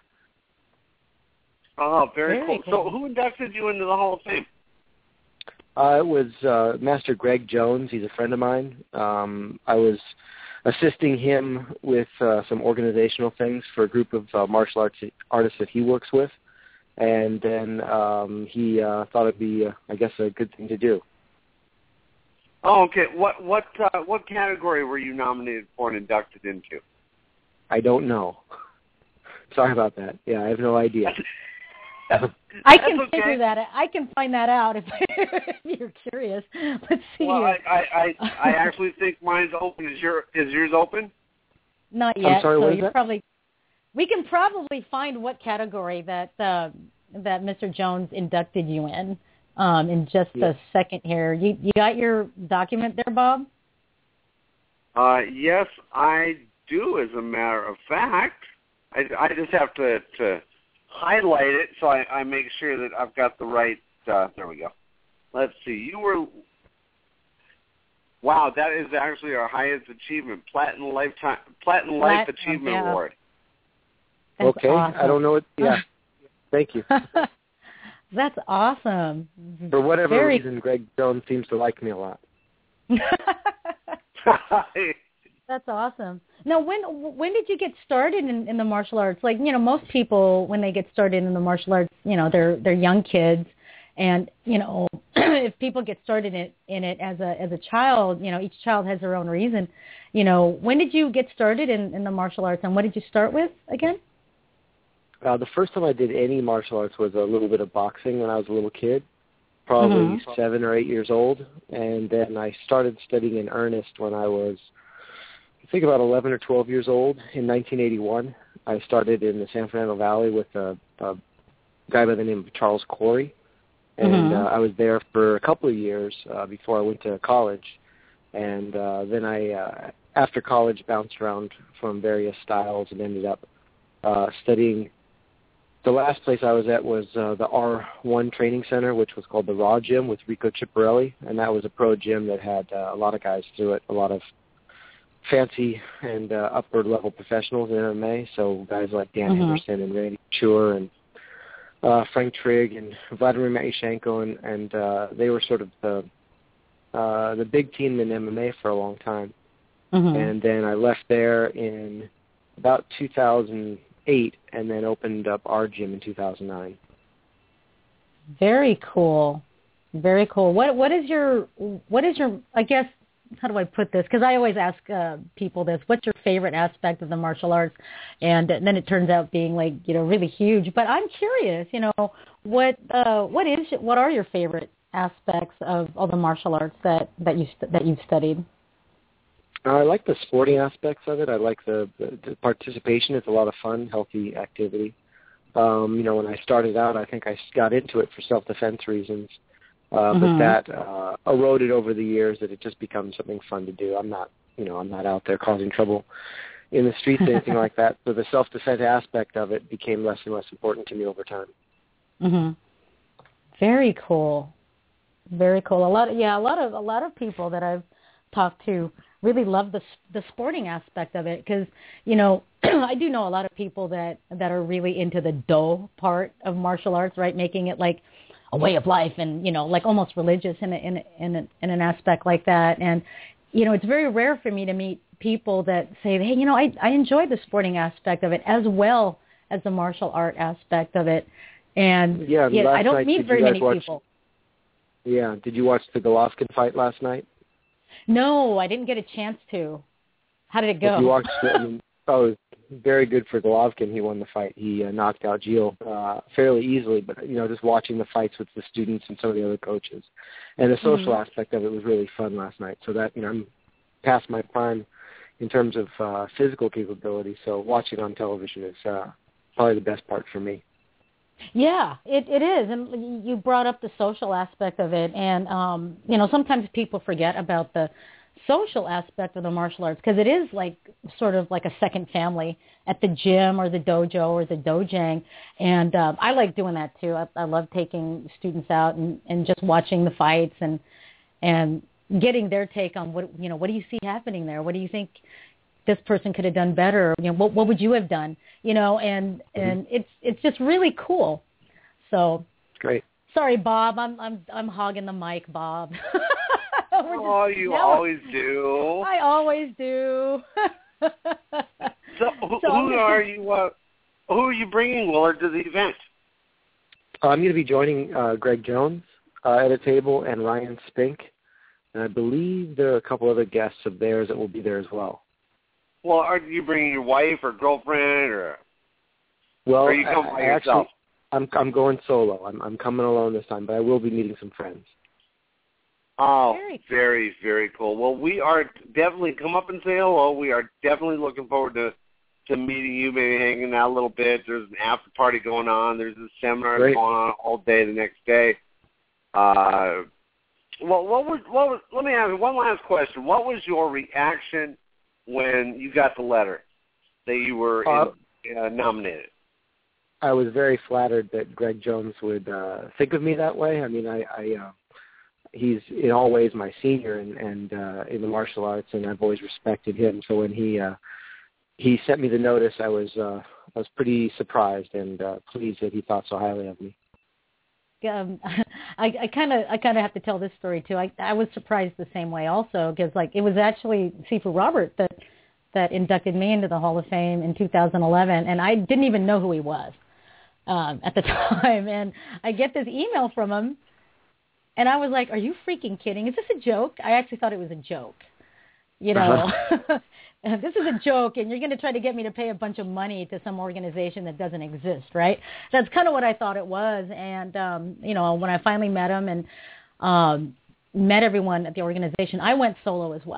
Oh, very cool. So who inducted you into the Hall of Fame? It was Master Greg Jones. He's a friend of mine. I was assisting him with some organizational things for a group of martial arts artists that he works with, and then he thought it'd be, I guess, a good thing to do. Oh, okay. What category were you nominated for and inducted into? I don't know. Sorry about that. Yeah, I have no idea. I can figure that. I can find that out if you're curious. Let's see. Well, I actually think mine's open. Is yours open? Not yet. I'm sorry, so what is you're that? probably. We can probably find what category that Mr. Jones inducted you in just a second here. You got your document there, Bob? Yes, I do. As a matter of fact, I just have to highlight it so I make sure that I've got the right, there we go. Let's see, wow, that is actually our highest achievement, Platinum Life Achievement Award. That's okay, awesome. I don't know what, yeah, thank you. That's awesome. For whatever reason, Greg Jones seems to like me a lot. That's awesome. Now, when did you get started in the martial arts? Like, most people, when they get started in the martial arts, they're young kids, and if people get started in it as a child, each child has their own reason. When did you get started in the martial arts, and what did you start with again? The first time I did any martial arts was a little bit of boxing when I was a little kid, probably 7 or 8 years old, and then I started studying in earnest when I was think about 11 or 12 years old in 1981. I started in the San Fernando Valley with a guy by the name of Charles Corey, and I was there for a couple of years before I went to college. And then I, after college, bounced around from various styles and ended up studying. The last place I was at was the R1 Training Center, which was called the Raw Gym with Rico Ciparelli, and that was a pro gym that had a lot of guys through it, a lot of fancy and upward-level professionals in MMA, so guys like Dan Henderson and Randy Couture and Frank Trigg and Vladimir Matyushenko, and they were sort of the big team in MMA for a long time. And then I left there in about 2008 and then opened up our gym in 2009. Very cool. Very cool. What is your I guess, how do I put this? Because I always ask people this, what's your favorite aspect of the martial arts? And then it turns out being like, really huge. But I'm curious, what are your favorite aspects of all the martial arts that you've studied? I like the sporting aspects of it. I like the participation. It's a lot of fun, healthy activity. When I started out, I think I got into it for self-defense reasons. But that eroded over the years, that it just becomes something fun to do. I'm not out there causing trouble in the streets or anything like that. So the self-defense aspect of it became less and less important to me over time. Very cool. Very cool. A lot of people that I've talked to really love the sporting aspect of it, because I do know a lot of people that are really into the do part of martial arts, right? Making it like a way of life, and like almost religious in an aspect like that. And it's very rare for me to meet people that say, hey, I enjoy the sporting aspect of it as well as the martial art aspect of it. And I don't meet very many people. Yeah. Did you watch the Golovkin fight last night? No, I didn't get a chance to. How did it go? If you watched it, very good for Golovkin. He won the fight. He knocked out Gilles fairly easily, but, just watching the fights with the students and some of the other coaches. And the social aspect of it was really fun last night. So that, I'm past my prime in terms of physical capability, so watching on television is probably the best part for me. Yeah, it is. And you brought up the social aspect of it. And, sometimes people forget about the social aspect of the martial arts, because it is like sort of like a second family at the gym or the dojo or the dojang. And I like doing that too. I love taking students out and just watching the fights and getting their take on what do you see happening there? What do you think this person could have done better? What would you have done? And it's just really cool. So great. Sorry, Bob. I'm hogging the mic, Bob. You always do. I always do. So who are you? Who are you bringing, Willard, to the event? I'm going to be joining Greg Jones at a table and Ryan Spink, and I believe there are a couple other guests of theirs that will be there as well. Well, are you bringing your wife or girlfriend, or? Well, are you coming by yourself? I'm going solo. I'm coming alone this time, but I will be meeting some friends. Oh, very, very cool. Well, we are definitely, come up and say hello. We are definitely looking forward to meeting you, maybe hanging out a little bit. There's an after party going on. There's a seminar going on all day the next day. Well, let me ask you one last question. What was your reaction when you got the letter that you were nominated? I was very flattered that Greg Jones would think of me that way. I mean, he's in all ways my senior and in the martial arts, and I've always respected him. So when he sent me the notice, I was pretty surprised and pleased that he thought so highly of me. I kind of have to tell this story too. I was surprised the same way also, because it was actually Sifu Robert that inducted me into the Hall of Fame in 2011, and I didn't even know who he was at the time. And I get this email from him, and I was like, "Are you freaking kidding? Is this a joke?" I actually thought it was a joke. This is a joke, and you're going to try to get me to pay a bunch of money to some organization that doesn't exist, right? That's kind of what I thought it was. And, when I finally met him and met everyone at the organization, I went solo as well,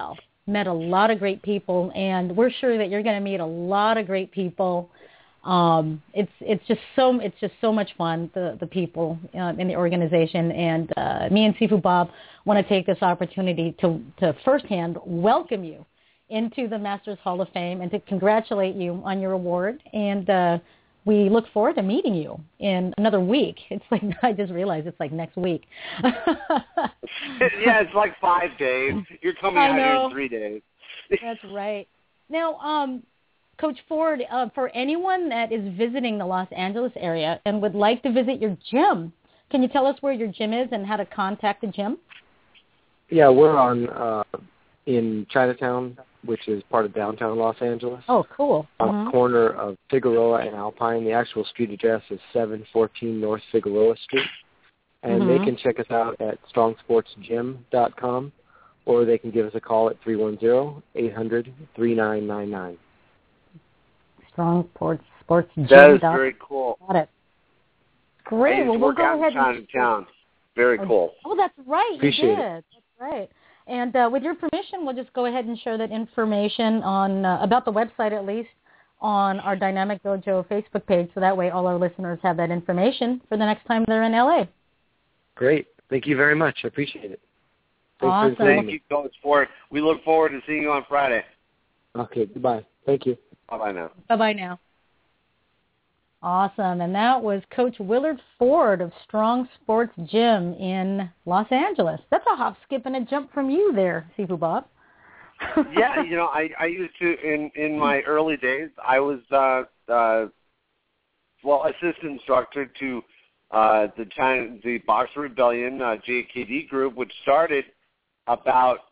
met a lot of great people, and we're sure that you're going to meet a lot of great people. It's just so much fun, the people in the organization, and me and Sifu Bob want to take this opportunity to firsthand welcome you into the Masters Hall of Fame and to congratulate you on your award. And we look forward to meeting you in another week. It's like, I just realized it's like next week. Yeah, it's like 5 days. You're coming out here in 3 days. That's right. Now, Coach Ford, for anyone that is visiting the Los Angeles area and would like to visit your gym, can you tell us where your gym is and how to contact the gym? Yeah, we're on in Chinatown, which is part of downtown Los Angeles. Oh, cool. On the corner of Figueroa and Alpine. The actual street address is 714 North Figueroa Street. And they can check us out at strongsportsgym.com, or they can give us a call at 310-800-3999. Strong Sports Gym. That is very cool. Got it. Great. Well, we'll go ahead and Chinatown. Very cool. Oh, that's right. Appreciate you did. it. That's right. And with your permission, we'll just go ahead and share that information on about the website, at least, on our Dynamic Dojo Facebook page, so that way all our listeners have that information for the next time they're in LA. Great. Thank you very much. I appreciate it. Awesome. Thank you, Coach Ford. We look forward to seeing you on Friday. Okay. Goodbye. Thank you. Bye-bye now. Bye-bye now. Awesome. And that was Coach Willard Ford of Strong Sports Gym in Los Angeles. That's a hop, skip, and a jump from you there, Sifu Bob. Yeah, I used to, in my early days, I was, assistant instructor to the Boxer Rebellion JKD group, which started about,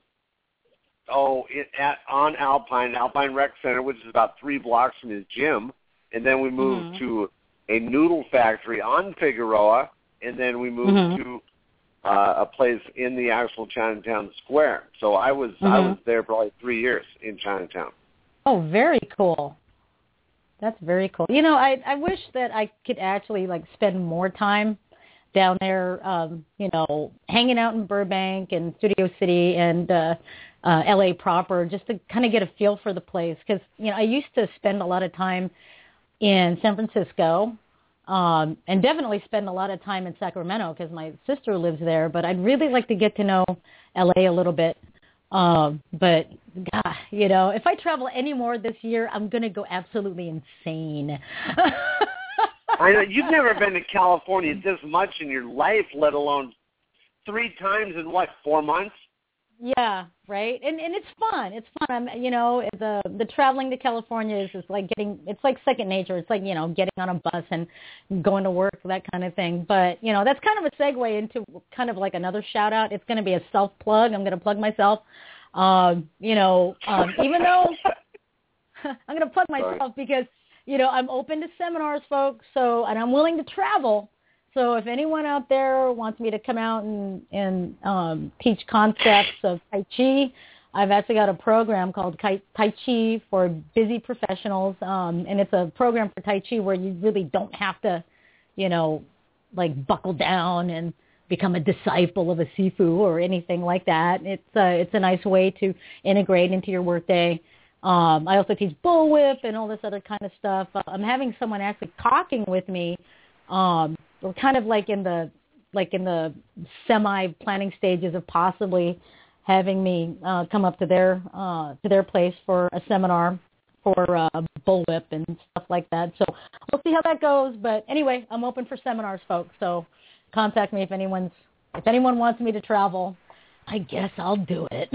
on Alpine Rec Center, which is about 3 blocks from his gym. And then we moved to a noodle factory on Figueroa, and then we moved to a place in the actual Chinatown Square. So I was there for like 3 years in Chinatown. Oh, very cool. That's very cool. I wish that I could actually spend more time down there, hanging out in Burbank and Studio City and LA proper, just to kind of get a feel for the place. Because, I used to spend a lot of time in San Francisco, and definitely spend a lot of time in Sacramento because my sister lives there. But I'd really like to get to know LA a little bit. But God, if I travel any more this year, I'm gonna go absolutely insane. I know you've never been to California this much in your life, let alone 3 times in 4 months. Yeah, right. And it's fun. It's fun. The traveling to California is just it's like second nature. It's like, getting on a bus and going to work, that kind of thing. But, that's kind of a segue into kind of like another shout out. It's going to be a self plug. I'm going to plug myself. Even though I'm going to plug myself because, I'm open to seminars, folks. And I'm willing to travel. So if anyone out there wants me to come out and teach concepts of Tai Chi, I've actually got a program called Tai Chi for Busy Professionals, and it's a program for Tai Chi where you really don't have to, buckle down and become a disciple of a Sifu or anything like that. It's a nice way to integrate into your workday. I also teach bullwhip and all this other kind of stuff. I'm having someone actually talking with me. We're kind of in the semi-planning stages of possibly having me come up to their place for a seminar for bullwhip and stuff like that. So we'll see how that goes. But anyway, I'm open for seminars, folks. So contact me if anyone wants me to travel. I guess I'll do it.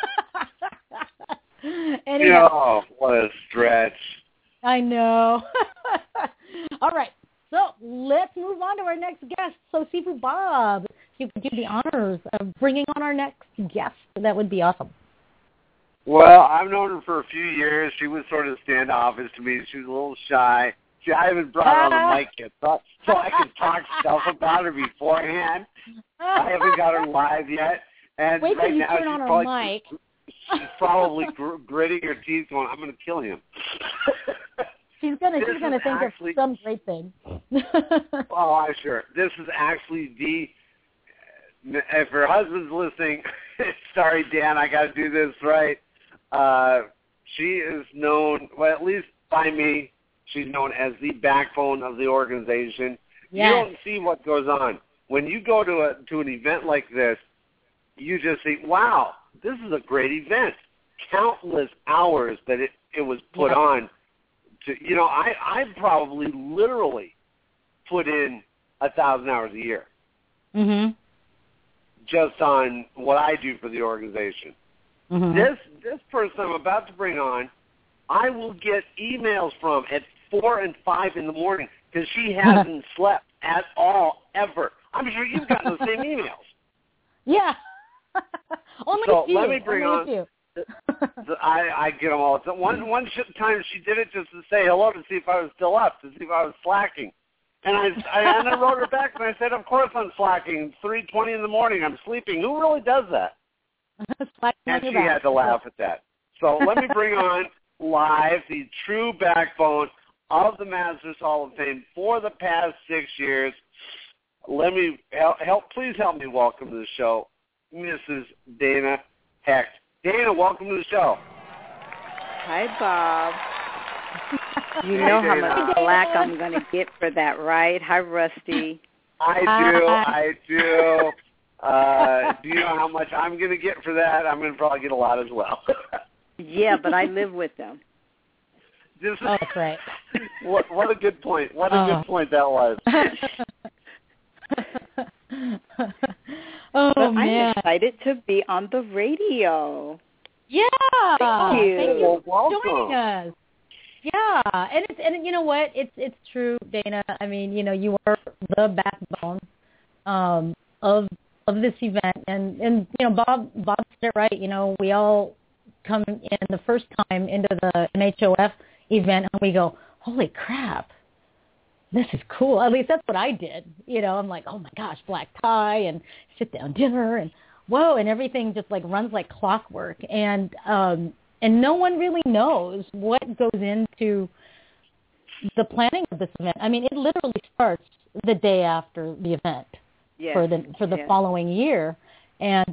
Anyway. Oh, what a stretch. I know. All right. So let's move on to our next guest. So Sifu Bob, if you could do the honors of bringing on our next guest, that would be awesome. Well, I've known her for a few years. She was sort of standoffish to me. She was a little shy. I haven't brought her on the mic yet, so I can talk stuff about her beforehand. I haven't got her live yet. And wait till right you now turn on her mic. She's probably gritting her teeth going, I'm going to kill him. She's gonna think of some great thing. Oh, I'm sure. This is actually if her husband's listening, sorry, Dan, I got to do this right. She is known, well, at least by me, she's known as the backbone of the organization. Yes. You don't see what goes on. When you go to an event like this, you just think, wow, this is a great event. Countless hours that it was put on. I probably literally put in 1,000 hours a year. Mhm. Just on what I do for the organization. Mhm. This person I'm about to bring on, I will get emails from at 4 and 5 in the morning because she hasn't slept at all ever. I'm sure you've gotten the same emails. Yeah. Only so few. let me bring Only on. I get them all the time. One time she did it just to say hello to see if I was still up, to see if I was slacking. And I wrote her back and I said, of course I'm slacking. 3:20 in the morning. I'm sleeping. Who really does that? And she had to laugh at that. So let me bring on live the true backbone of the Masters Hall of Fame for the past 6 years. Let me please help me welcome to the show, Mrs. Dana Hecht. Dana, welcome to the show. Hi, Bob. You know how much flack I'm going to get for that, right? Hi, Rusty. I do. Do you know how much I'm going to get for that? I'm going to probably get a lot as well. Yeah, but I live with them. That's right. What a good point. What a good point that was. But man. I'm excited to be on the radio. Yeah. Thank you. Thank you for welcome. joining us. Yeah, and you know what? It's true, Dana. I mean, you are the backbone of this event, and Bob said it right. We all come in the first time into the MHOF event, and we go, holy crap, this is cool. At least that's what I did. I'm like, oh my gosh, black tie and sit down dinner and whoa, and everything just like runs like clockwork, and no one really knows what goes into the planning of this event. I mean, it literally starts the day after the event for the following year, and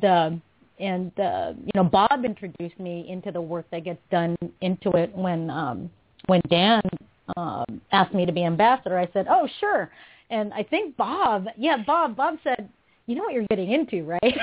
Bob introduced me into the work that gets done into it when Dan asked me to be ambassador. I said, oh, sure. And I think Bob said, you know what you're getting into, right?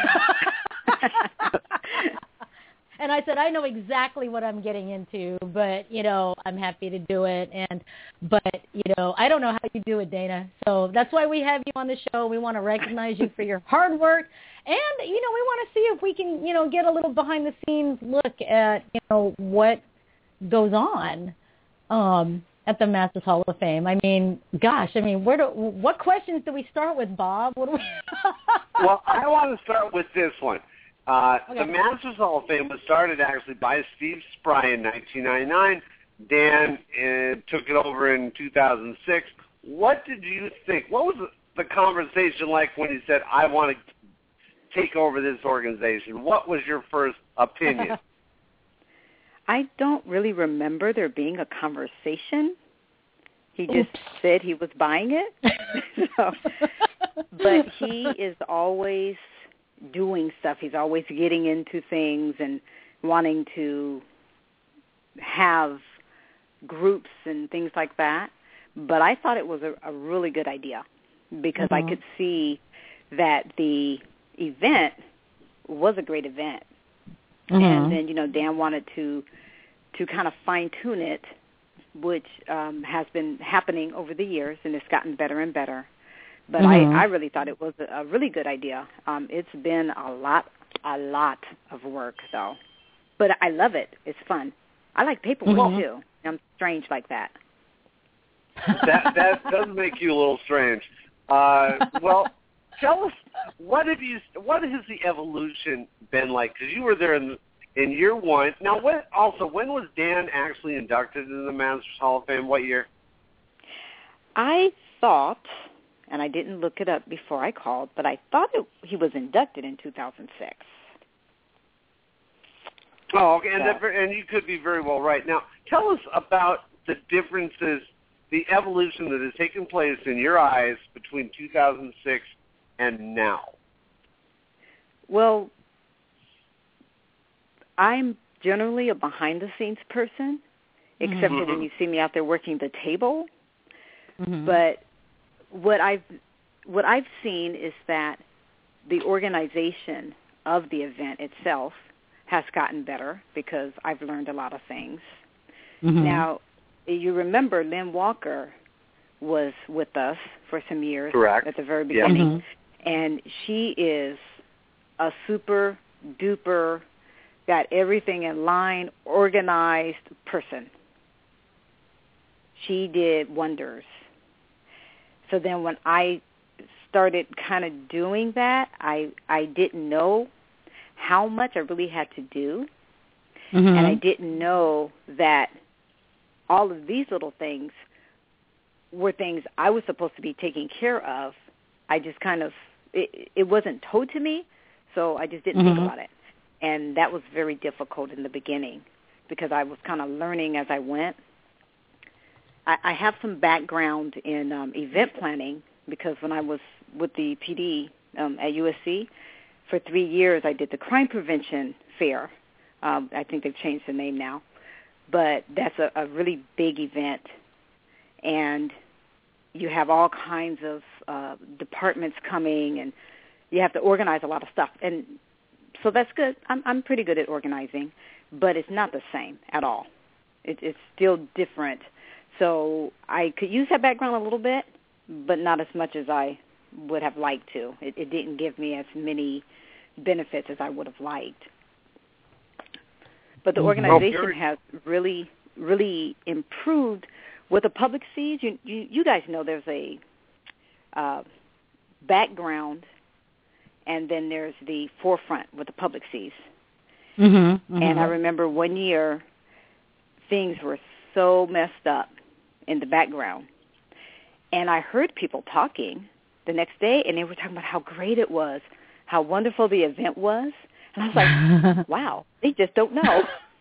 And I said, I know exactly what I'm getting into, but, I'm happy to do it. But I don't know how you do it, Dana. So that's why we have you on the show. We want to recognize you for your hard work. And, we want to see if we can, get a little behind the scenes look at, what goes on at the Masters Hall of Fame. I mean, gosh, what questions do we start with, Bob? What do we Well, I want to start with this one. The Masters Hall of Fame was started actually by Steve Spry in 1999. Dan took it over in 2006. What did you think? What was the conversation like when he said, I want to take over this organization? What was your first opinion? I don't really remember there being a conversation. He just said he was buying it. But he is always doing stuff. He's always getting into things and wanting to have groups and things like that. But I thought it was a really good idea because I could see that the event was a great event. And then, Dan wanted to kind of fine-tune it, which has been happening over the years, and it's gotten better and better. But I really thought it was a really good idea. It's been a lot of work, though. But I love it. It's fun. I like paperwork, too. I'm strange like that. That does make you a little strange. Well, tell us, what has the evolution been like? Because you were there in year one. Now, when was Dan actually inducted into the Masters Hall of Fame? What year? I thought, and I didn't look it up before I called, but I thought he was inducted in 2006. Oh, okay, and you could be very well right. Now, tell us about the differences, the evolution that has taken place in your eyes between 2006 and now. Well, I'm generally a behind-the-scenes person, except for when you see me out there working the table. But what I've seen is that the organization of the event itself has gotten better because I've learned a lot of things. Now, you remember Lynn Walker was with us for some years. Correct. At the very beginning. And she is a super duper, got everything in line, organized person. She did wonders. So then when I started kind of doing that, I didn't know how much I really had to do. And I didn't know that all of these little things were things I was supposed to be taking care of. I just kind of, it wasn't told to me, so I just didn't think about it. And that was very difficult in the beginning because I was kind of learning as I went. I have some background in event planning because when I was with the PD at USC, for 3 years I did the crime prevention fair. I think they've changed the name now. But that's a really big event. And you have all kinds of departments coming, and you have to organize a lot of stuff. And so that's good. I'm pretty good at organizing, but it's not the same at all. It's still different. So I could use that background a little bit, but not as much as I would have liked to. It didn't give me as many benefits as I would have liked. But the organization has really, really improved. What the public sees, you guys know there's a background, and then there's the forefront, what the public sees. And I remember one year things were so messed up in the background, and I heard people talking the next day, and they were talking about how great it was, how wonderful the event was, and I was like, wow, they just don't know.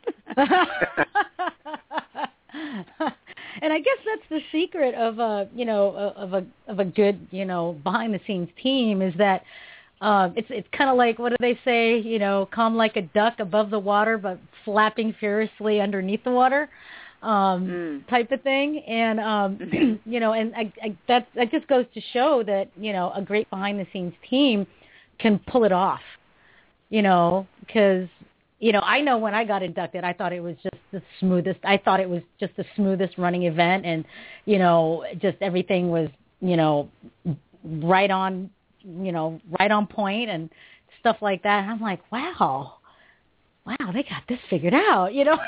And I guess that's the secret of a good, behind the scenes team is that it's kind of like, what do they say, calm like a duck above the water but flapping furiously underneath the water, type of thing. And and that just goes to show that a great behind the scenes team can pull it off, because I know when I got inducted, I thought it was just the smoothest. I thought it was just the smoothest running event, and just everything was right on point and stuff like that. And I'm like, wow, they got this figured out,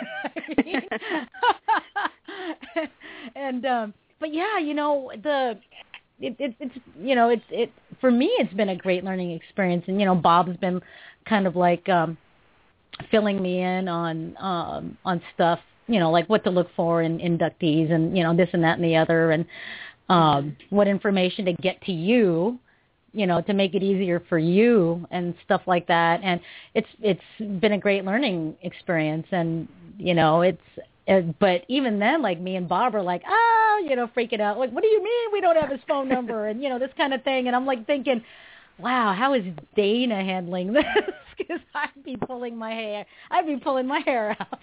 And but yeah, it's for me, it's been a great learning experience, and Bob's been kind of like filling me in on stuff, like what to look for in inductees and, this and that and the other, and what information to get to you, to make it easier for you and stuff like that. And it's been a great learning experience. And, but even then, like me and Bob are like, freaking out. Like, what do you mean we don't have his phone number? And, this kind of thing. And I'm like thinking, wow, how is Dana handling this? Because I'd be pulling my hair out.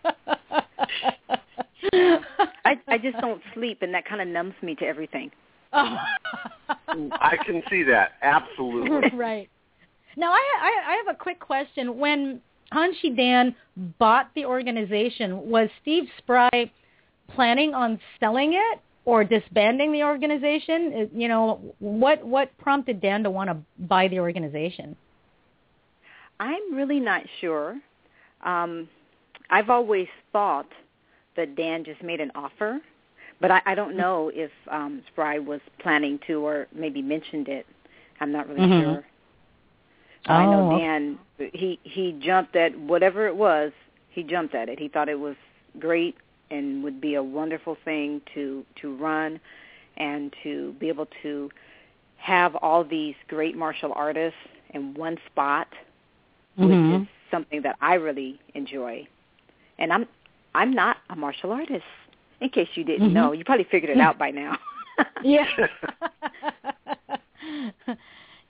I just don't sleep, and that kind of numbs me to everything. Oh. I can see that, absolutely. Right. Now, I have a quick question. When Hanshi Dan bought the organization, was Steve Spry planning on selling it or disbanding the organization? What prompted Dan to want to buy the organization? I'm really not sure. I've always thought that Dan just made an offer, but I don't know if Spry was planning to or maybe mentioned it. I'm not really sure. I know Dan, he jumped at whatever it was, he jumped at it. He thought it was great and would be a wonderful thing to run and to be able to have all these great martial artists in one spot, which is something that I really enjoy. And I'm not a martial artist, in case you didn't know. You probably figured it out by now. Yeah.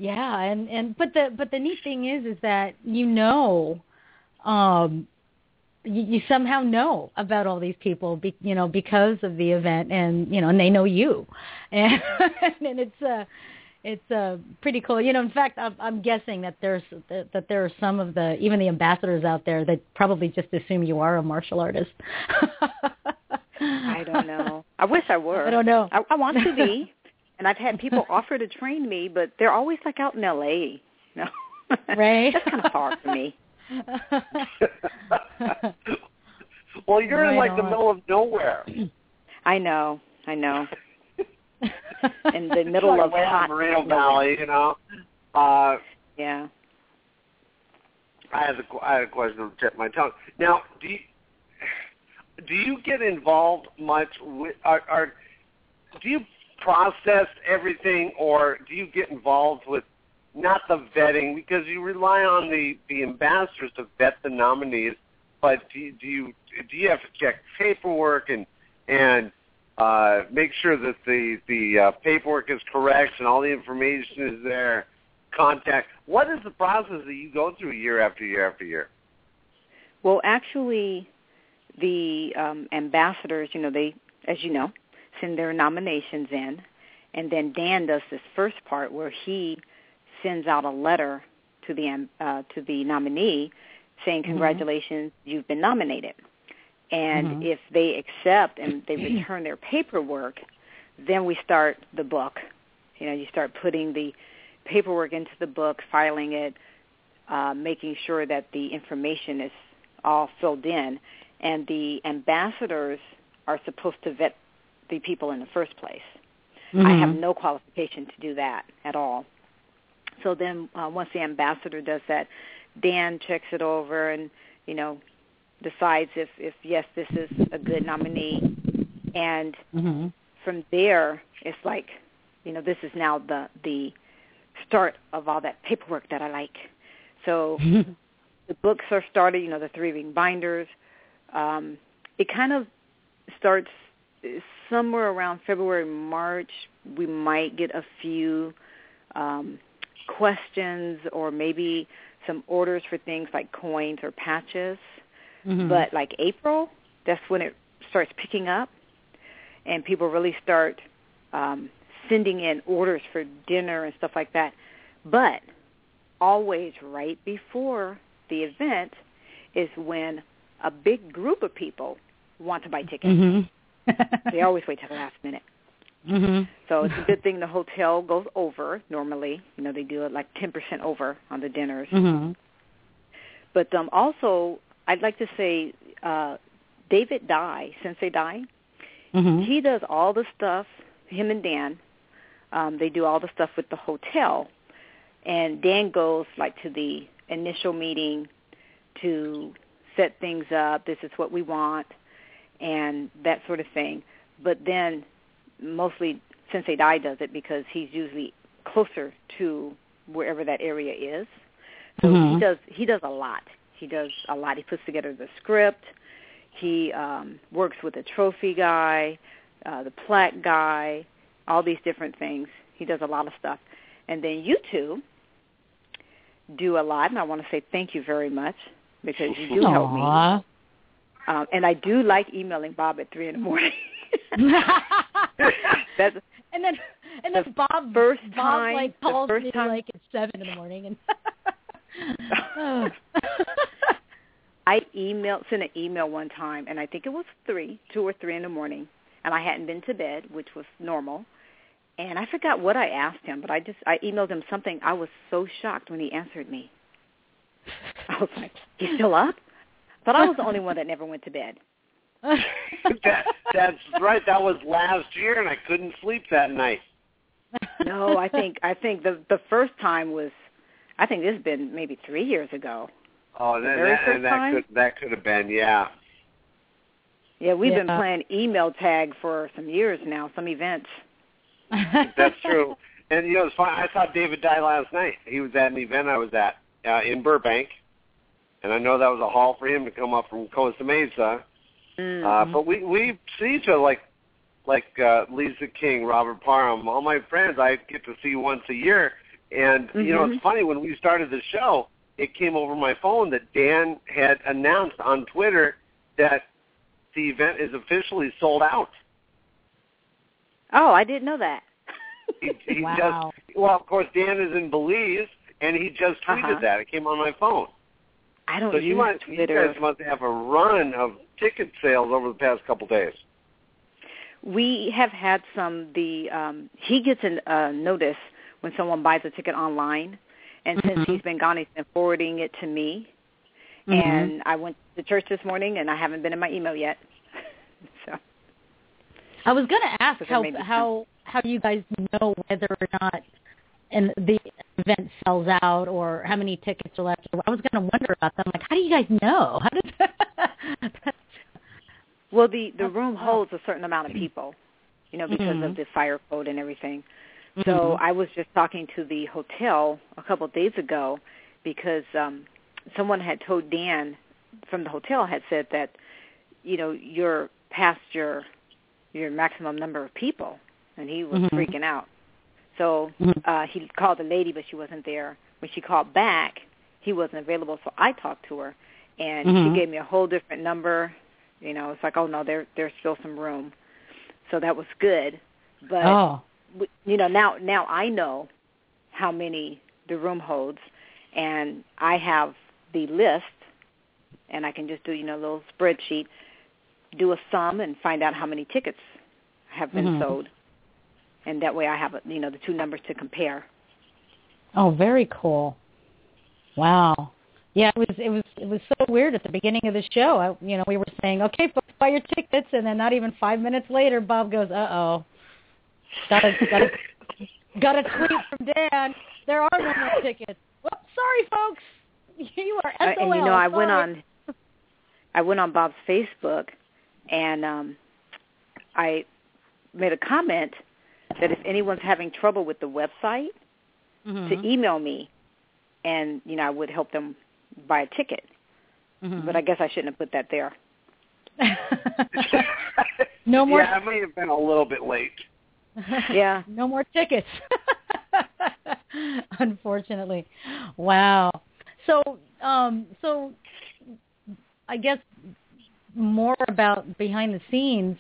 Yeah, but the neat thing is that you somehow know about all these people, because of the event, and and they know you, and it's pretty cool. In fact, I'm guessing that there are some of even the ambassadors out there that probably just assume you are a martial artist. I don't know. I wish I were. I don't know. I want to be, and I've had people offer to train me, but they're always like out in L.A. Right? That's kind of far for me. Well, you're in the middle of nowhere. I know. In the middle of hot Moreno Valley, Yeah. I had a question on the tip of my tongue. Now, do you get involved much with? Do you process everything, or do you get involved with? Not the vetting, because you rely on the ambassadors to vet the nominees, but do you have to check paperwork and make sure that the paperwork is correct and all the information is there? Contact. What is the process that you go through year after year after year? Well, actually, the ambassadors, they, as you know, send their nominations in, and then Dan does this first part where he sends out a letter to the nominee saying, congratulations, you've been nominated. And if they accept and they return their paperwork, then we start the book. You start putting the paperwork into the book, filing it, making sure that the information is all filled in. And the ambassadors are supposed to vet the people in the first place. I have no qualification to do that at all. So then once the ambassador does that, Dan checks it over and, decides if yes, this is a good nominee. And from there, it's like, this is now the start of all that paperwork that I like. So the books are started, the 3-ring binders. It kind of starts somewhere around February, March. We might get a few questions or maybe some orders for things like coins or patches. But like April, that's when it starts picking up, and people really start sending in orders for dinner and stuff like that. But always right before the event is when a big group of people want to buy tickets. They always wait till the last minute. So it's a good thing the hotel goes over normally. They do it like 10% over on the dinners. But also, I'd like to say David Dye, Sensei Dye, he does all the stuff, him and Dan, they do all the stuff with the hotel. And Dan goes like to the initial meeting to set things up. This is what we want and that sort of thing. But then mostly Sensei Dai does it because he's usually closer to wherever that area is. So he does a lot. He does a lot. He puts together the script. He works with the trophy guy, the plaque guy, all these different things. He does a lot of stuff. And then you two do a lot, and I want to say thank you very much because you do help me. And I do like emailing Bob at 3 in the morning. That's, and then Bob calls me like at 7 in the morning, and I sent an email one time, and I think it was 2 or 3 in the morning, and I hadn't been to bed, which was normal, and I forgot what I asked him, but I emailed him something. I was so shocked when he answered me. I was like, "You still up?" But I was the only one that never went to bed. That's right. That was last year, and I couldn't sleep that night. No, I think the first time was, I think this has been maybe 3 years ago. Oh, that could have been, yeah. Yeah, we've been playing email tag for some years now, some events. That's true. And, it's fun. I saw David Dye last night. He was at an event I was at in Burbank, and I know that was a haul for him to come up from Costa Mesa. But we see each other like Lisa King, Robert Parham, all my friends I get to see once a year. And, it's funny, when we started the show, it came over my phone that Dan had announced on Twitter that the event is officially sold out. Oh, I didn't know that. He Wow. of course, Dan is in Belize, and he just tweeted that. It came on my phone. I don't So use you Twitter. guys must have a run of ticket sales over the past couple days. We have had some. He gets a notice when someone buys a ticket online, and since he's been gone, he's been forwarding it to me. And I went to church this morning, and I haven't been in my email yet. So I was going to ask how you guys know whether or not and the event sells out or how many tickets are left. I was going to wonder about that. I'm like, how do you guys know? How does that? Well, the room holds a certain amount of people, because of the fire code and everything. So I was just talking to the hotel a couple of days ago because someone had told Dan from the hotel had said that, you're past your maximum number of people, and he was freaking out. So he called the lady, but she wasn't there. When she called back, he wasn't available, so I talked to her, and she gave me a whole different number. It's like, oh, no, there's still some room. So that was good. But, now I know how many the room holds, and I have the list, and I can just do, a little spreadsheet, do a sum and find out how many tickets have been sold. And that way I have, the two numbers to compare. Oh, very cool. Wow. Yeah, it was so weird at the beginning of the show. We were saying, okay, folks, buy your tickets, and then not even 5 minutes later, Bob goes, uh-oh. Got a tweet from Dan. There are no more tickets. Whoops, sorry, folks. You are SOL. And I went on Bob's Facebook, and I made a comment that if anyone's having trouble with the website, to email me, and I would help them buy a ticket. But I guess I shouldn't have put that there. No more. Yeah, I may have been a little bit late. Yeah. No more tickets. Unfortunately. Wow. So I guess more about behind the scenes,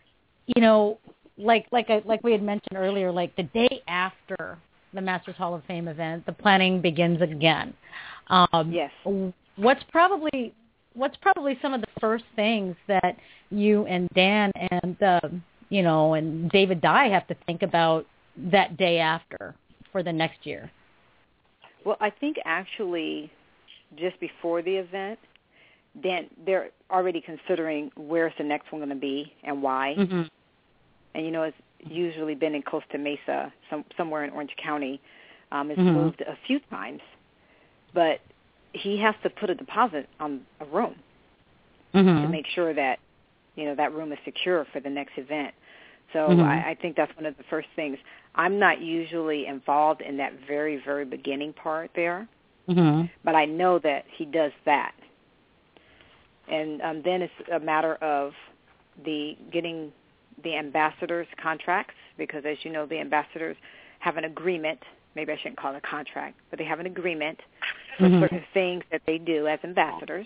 like we had mentioned earlier, like the day after the Masters Hall of Fame event, the planning begins again. Yes. What's probably some of the first things that you and Dan and and David Dye have to think about that day after for the next year? Well, I think actually just before the event, Dan, they're already considering where's the next one going to be and why. And it's usually been in Costa Mesa, somewhere in Orange County. It's moved a few times, but he has to put a deposit on a room to make sure that that room is secure for the next event. So I think that's one of the first things. I'm not usually involved in that very, very beginning part there, but I know that he does that. And then it's a matter of getting the ambassadors' contracts, because as you know, the ambassadors have an agreement. Maybe I shouldn't call it a contract, but they have an agreement for certain things that they do as ambassadors.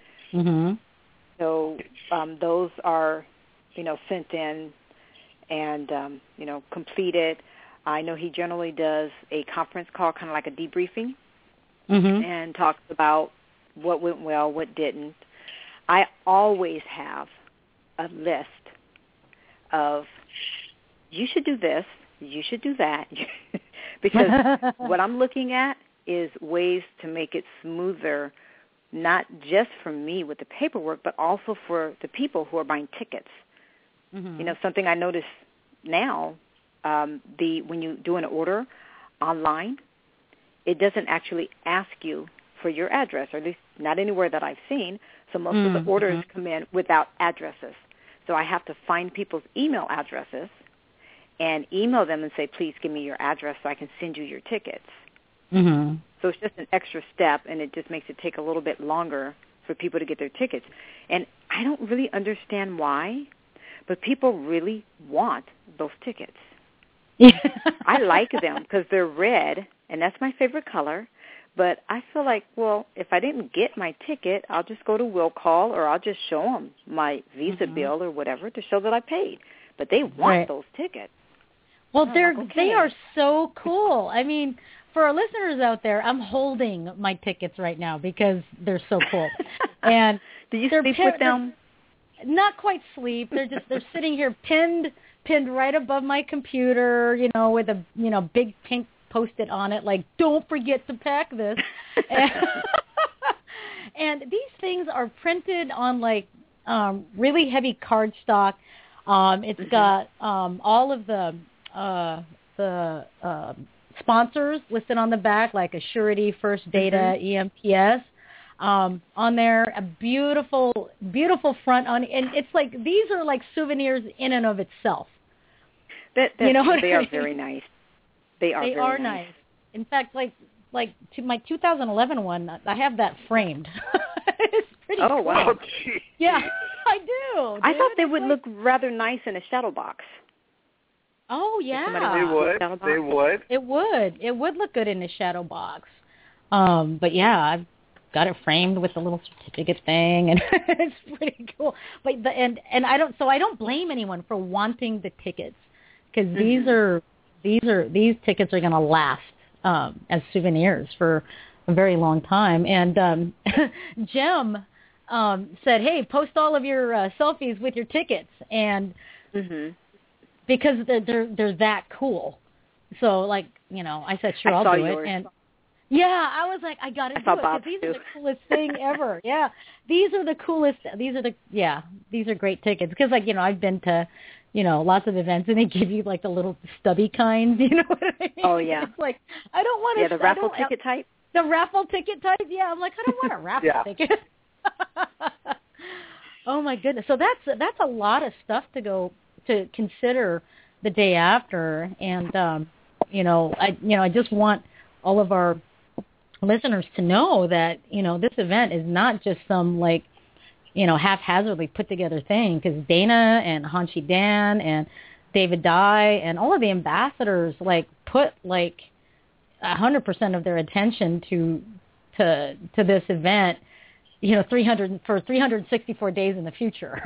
So those are, sent in and, completed. I know he generally does a conference call, kind of like a debriefing, and talks about what went well, what didn't. I always have a list of, you should do this, you should do that, because what I'm looking at is ways to make it smoother, not just for me with the paperwork, but also for the people who are buying tickets. Something I notice now, when you do an order online, it doesn't actually ask you for your address, or at least not anywhere that I've seen. So most of the orders come in without addresses. So I have to find people's email addresses and email them and say, please give me your address so I can send you your tickets. So it's just an extra step, and it just makes it take a little bit longer for people to get their tickets. And I don't really understand why, but people really want those tickets. I like them because they're red, and that's my favorite color, But I feel like, well, if I didn't get my ticket, I'll just go to will call, or I'll just show them my Visa bill or whatever to show that I paid. But they want those tickets. Well, they are so cool. I mean, for our listeners out there, I'm holding my tickets right now because they're so cool. And do you sleep with them? Not quite sleep. They're sitting here pinned right above my computer, with a big pink Post-it on it, like, don't forget to pack this. And these things are printed on like really heavy cardstock. It's got all of the sponsors listed on the back, like Assurity, First Data, EMPS. On there, a beautiful, beautiful front on, and it's like these are like souvenirs in and of itself. They are very nice. They are very nice. In fact, like to my 2011 one, I have that framed. It's pretty cool. Wow. Yeah, I do. Dude. I thought they would look rather nice in a shadow box. Oh yeah, they would. It would look good in a shadow box. But yeah, I've got it framed with a little certificate thing, and it's pretty cool. But I don't blame anyone for wanting the tickets, because these tickets are going to last as souvenirs for a very long time. And Jim said, "Hey, post all of your selfies with your tickets," and because they're that cool. So like, I said, sure, I'll do it. And yeah, I was like, I got to do it, because these are the coolest thing ever. Yeah, these are the coolest. These are great tickets, because like, I've been to, lots of events, and they give you like the little stubby kinds, you know what I mean? Oh yeah. It's like, I don't want to. Yeah, the raffle ticket type. The raffle ticket type. Yeah, I'm like, I don't want a raffle ticket. Oh my goodness. So that's a lot of stuff to consider the day after, and I just want all of our listeners to know that this event is not just some like haphazardly put together thing, because Dana and Hanshi Dan and David Dye and all of the ambassadors like put like 100% of their attention to this event, 364 days in the future.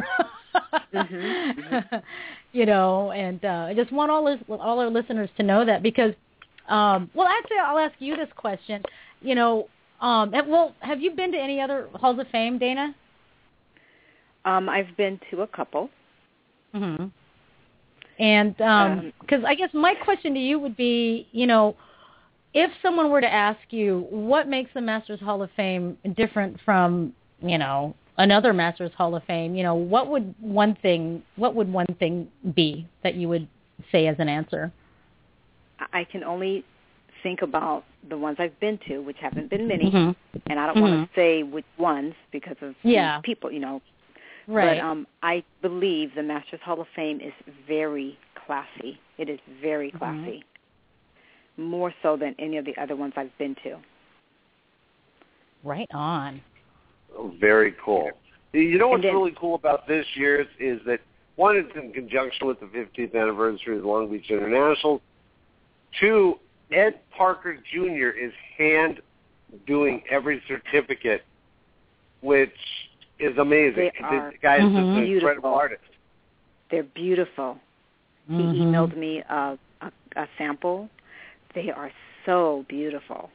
And I just want all our listeners to know that, because actually I'll ask you this question. Have you been to any other halls of fame, Dana? I've been to a couple. Mm-hmm. And because I guess my question to you would be, if someone were to ask you what makes the Masters Hall of Fame different from, another Masters Hall of Fame, what would one thing be that you would say as an answer? I can only think about the ones I've been to, which haven't been many, and I don't want to say which ones because of people, Right. But I believe the Masters Hall of Fame is very classy. It is very classy, more so than any of the other ones I've been to. Right on. Very cool. You know what's really cool about this year's is that, one, it's in conjunction with the 50th anniversary of the Long Beach International. Two, Ed Parker Jr. is hand doing every certificate, which is amazing. The guy's just an incredible artist. They're beautiful. He emailed me a sample. They are so beautiful.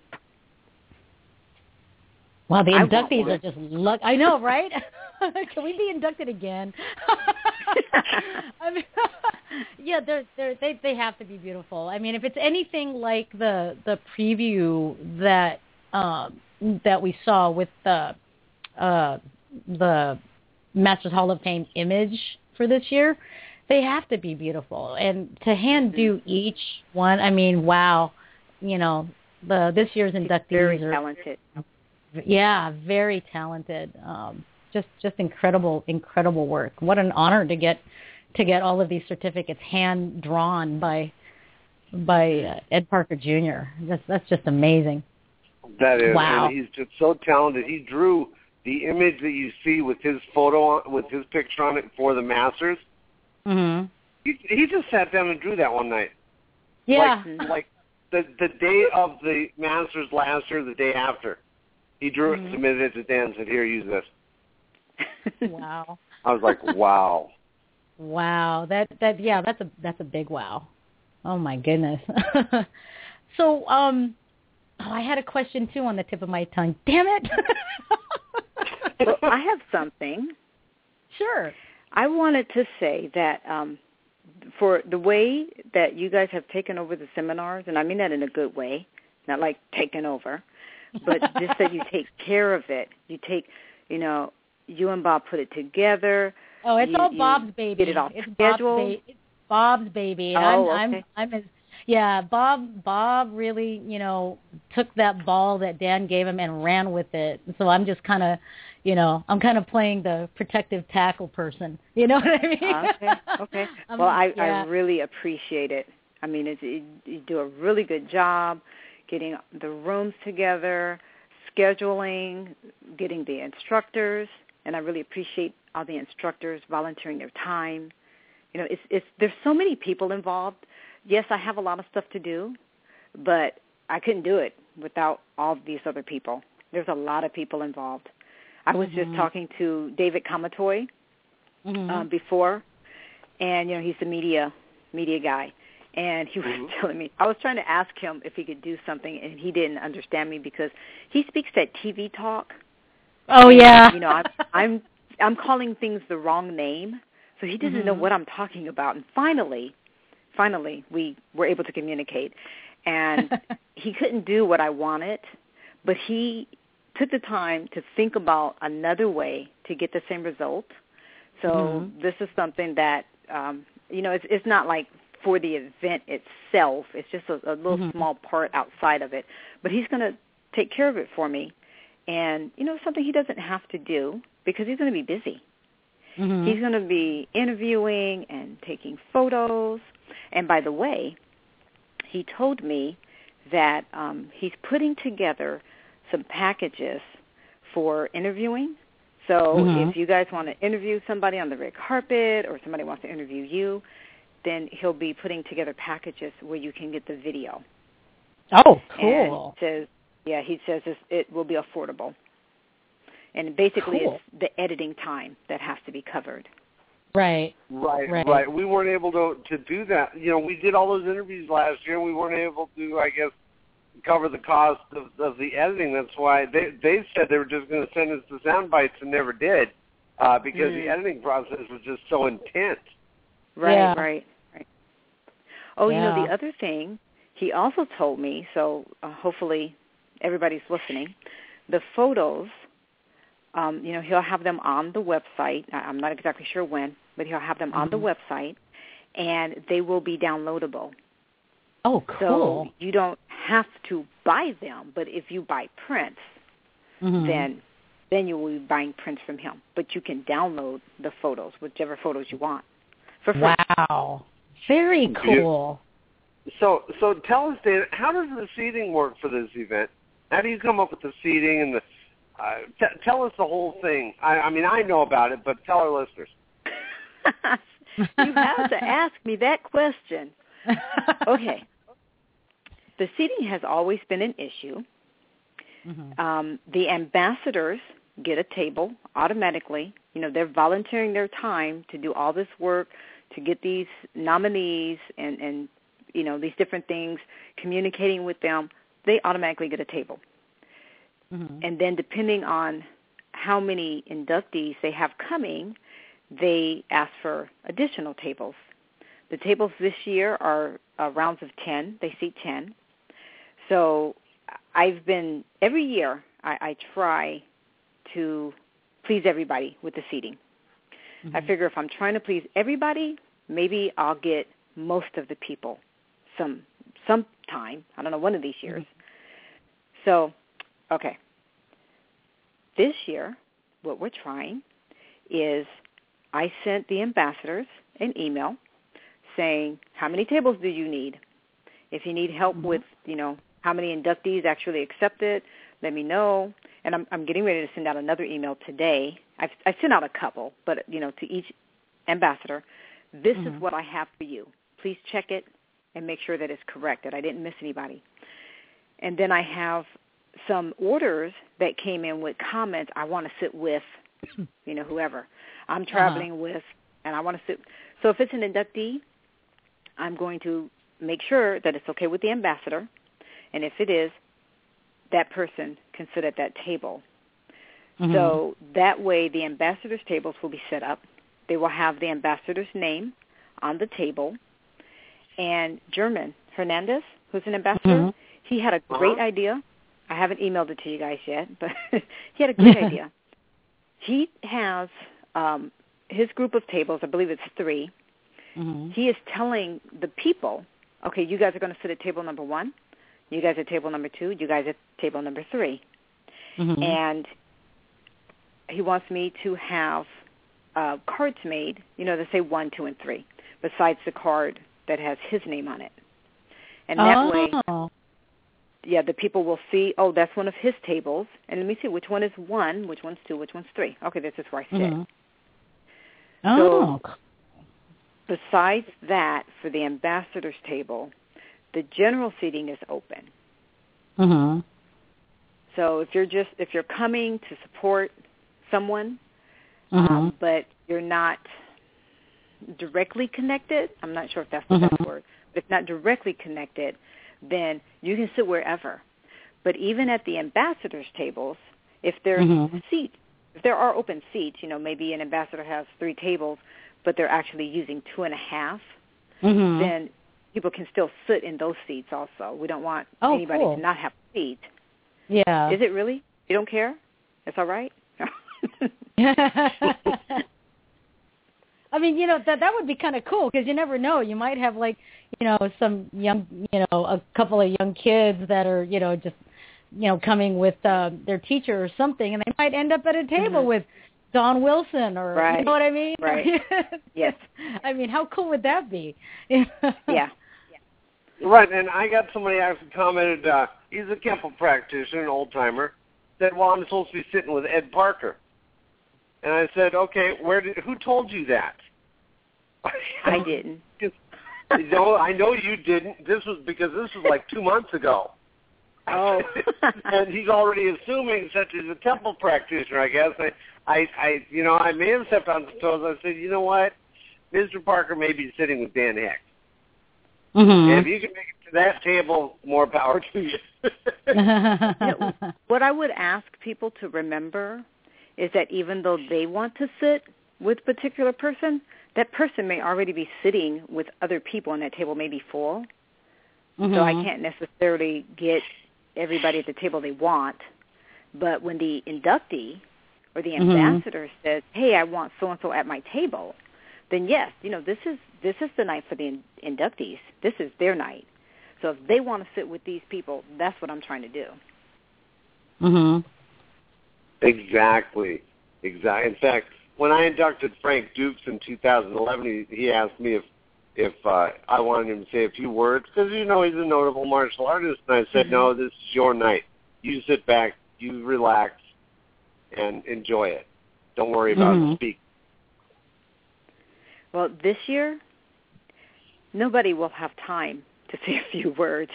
Wow, the inductees are just I know, right? Can we be inducted again? I mean, yeah, they have to be beautiful. I mean, if it's anything like the preview that we saw with the Masters Hall of Fame image for this year, they have to be beautiful. And to hand do each one, I mean, wow, this year's inductees very are talented. Yeah, very talented. Just incredible work. What an honor to get all of these certificates hand drawn by Ed Parker Jr. That's just amazing. That is. Wow. And he's just so talented. He drew the image that you see with his photo with his picture on it for the Masters. Mm-hmm. He just sat down and drew that one night. Yeah. the day of the Masters last year, the day after. He drew it, submitted it to Dan, and said, "Here, use this." Wow. I was like, "Wow." Wow. That's a big wow. Oh my goodness. So, I had a question too on the tip of my tongue. Damn it. Well, I have something. Sure. I wanted to say that for the way that you guys have taken over the seminars, and I mean that in a good way, not like taking over, but just that you take care of it. You take, you and Bob put it together. Oh, it's all Bob's baby. Get it all scheduled. It's Bob's baby. Okay. Bob really, took that ball that Dan gave him and ran with it. So I'm just kind of, I'm kind of playing the protective tackle person. You know what I mean? Okay. Well, I really appreciate it. I mean, you do a really good job getting the rooms together, scheduling, getting the instructors, and I really appreciate all the instructors volunteering their time. There's so many people involved. Yes, I have a lot of stuff to do, but I couldn't do it without all of these other people. There's a lot of people involved. I was just talking to David Kamatoy before, and, he's the media guy, and he was telling me, I was trying to ask him if he could do something, and he didn't understand me because he speaks that TV talk. Oh, yeah. I'm calling things the wrong name, so he doesn't know what I'm talking about. And finally, we were able to communicate. And he couldn't do what I wanted, but he took the time to think about another way to get the same result. So this is something that, it's not like for the event itself. It's just a little small part outside of it. But he's going to take care of it for me. And, something he doesn't have to do because he's going to be busy. He's going to be interviewing and taking photos. And by the way, he told me that he's putting together some packages for interviewing. So if you guys want to interview somebody on the red carpet or somebody wants to interview you, then he'll be putting together packages where you can get the video. Oh, cool. And he says it will be affordable. And basically it's the editing time that has to be covered. Right. We weren't able to do that. We did all those interviews last year, and we weren't able to, I guess, cover the cost of the editing. That's why they said they were just going to send us the sound bites and never did because the editing process was just so intense. Right. Oh, the other thing, he also told me, so hopefully everybody's listening, the photos, he'll have them on the website. I'm not exactly sure when, but he'll have them on the website, and they will be downloadable. Oh, cool. So you don't have to buy them, but if you buy prints, then you will be buying prints from him. But you can download the photos, whichever photos you want, for free. Wow. Very cool. So tell us, Dan, how does the seating work for this event? How do you come up with the seating and the tell us the whole thing. I mean, I know about it, but tell our listeners. You have to ask me that question. Okay. The seating has always been an issue. The ambassadors get a table automatically. They're volunteering their time to do all this work to get these nominees and these different things, communicating with them. They automatically get a table. And then depending on how many inductees they have coming, they ask for additional tables. The tables this year are rounds of 10. They seat 10. So every year I try to please everybody with the seating. I figure if I'm trying to please everybody, maybe I'll get most of the people sometime. I don't know, one of these years. So, okay. This year, what we're trying is I sent the ambassadors an email saying, how many tables do you need? If you need help with, how many inductees actually accepted, let me know. And I'm getting ready to send out another email today. I've sent out a couple, but, to each ambassador, this is what I have for you. Please check it. and make sure that it's correct, that I didn't miss anybody. And then I have some orders that came in with comments, I want to sit with, whoever I'm traveling with, and I want to sit. So if it's an inductee, I'm going to make sure that it's okay with the ambassador, and if it is, that person can sit at that table. So that way the ambassador's tables will be set up. They will have the ambassador's name on the table. And German Hernandez, who's an ambassador, he had a great idea. I haven't emailed it to you guys yet, but he had a great idea. He has his group of tables, I believe it's 3. He is telling the people, okay, you guys are going to sit at table number 1, you guys at table number 2, you guys at table number 3. And he wants me to have cards made, that say 1, 2, and 3, besides the card that has his name on it. And that way, the people will see, oh, that's one of his tables, and let me see, which one is 1, which one's 2, which one's 3. Okay, this is where I sit. So besides that, for the ambassador's table, the general seating is open. So if you're coming to support someone, but you're not directly connected, I'm not sure if that's the best word, but if not directly connected, then you can sit wherever. But even at the ambassador's tables, if there's seats, if there are open seats, maybe an ambassador has 3 tables, but they're actually using 2.5, then people can still sit in those seats also. We don't want anybody to not have a seat. Yeah. Is it really? You don't care? It's all right? I mean, that would be kind of cool because you never know. You might have some young, a couple of young kids that are, just, coming with their teacher or something, and they might end up at a table with Don Wilson or, you know what I mean? Right. Yes. I mean, how cool would that be? Yeah. Right, and I got somebody actually commented, he's a Kempo practitioner, an old-timer, said, well, I'm supposed to be sitting with Ed Parker. And I said, okay, who told you that? I didn't. No, I know you didn't. This was like 2 months ago. Oh. And he's already assuming such as a Temple practitioner, I guess. I may have stepped on his toes. I said, you know what? Mr. Parker may be sitting with Dan Hicks. And if you can make it to that table, more power to you. What I would ask people to remember is that even though they want to sit with a particular person, that person may already be sitting with other people and that table may be full. So I can't necessarily get everybody at the table they want. But when the inductee or the ambassador says, hey, I want so-and-so at my table, then yes, this is the night for the inductees. This is their night. So if they want to sit with these people, that's what I'm trying to do. Exactly. In fact, when I inducted Frank Dukes in 2011, he asked me if I wanted him to say a few words because he's a notable martial artist, and I said, no, this is your night. You sit back, you relax, and enjoy it. Don't worry about speaking. Well, this year, nobody will have time to say a few words.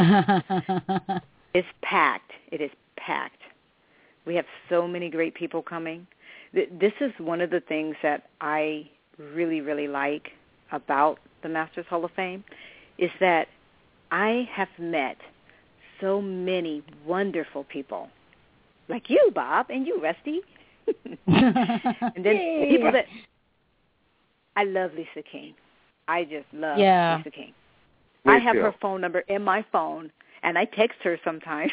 It's packed. It is packed. We have so many great people coming. This is one of the things that I really, really like about the Masters Hall of Fame is that I have met so many wonderful people, like you, Bob, and you, Rusty. And then people that I love Lisa King. I just love Lisa King. I have her phone number in my phone, and I text her sometimes.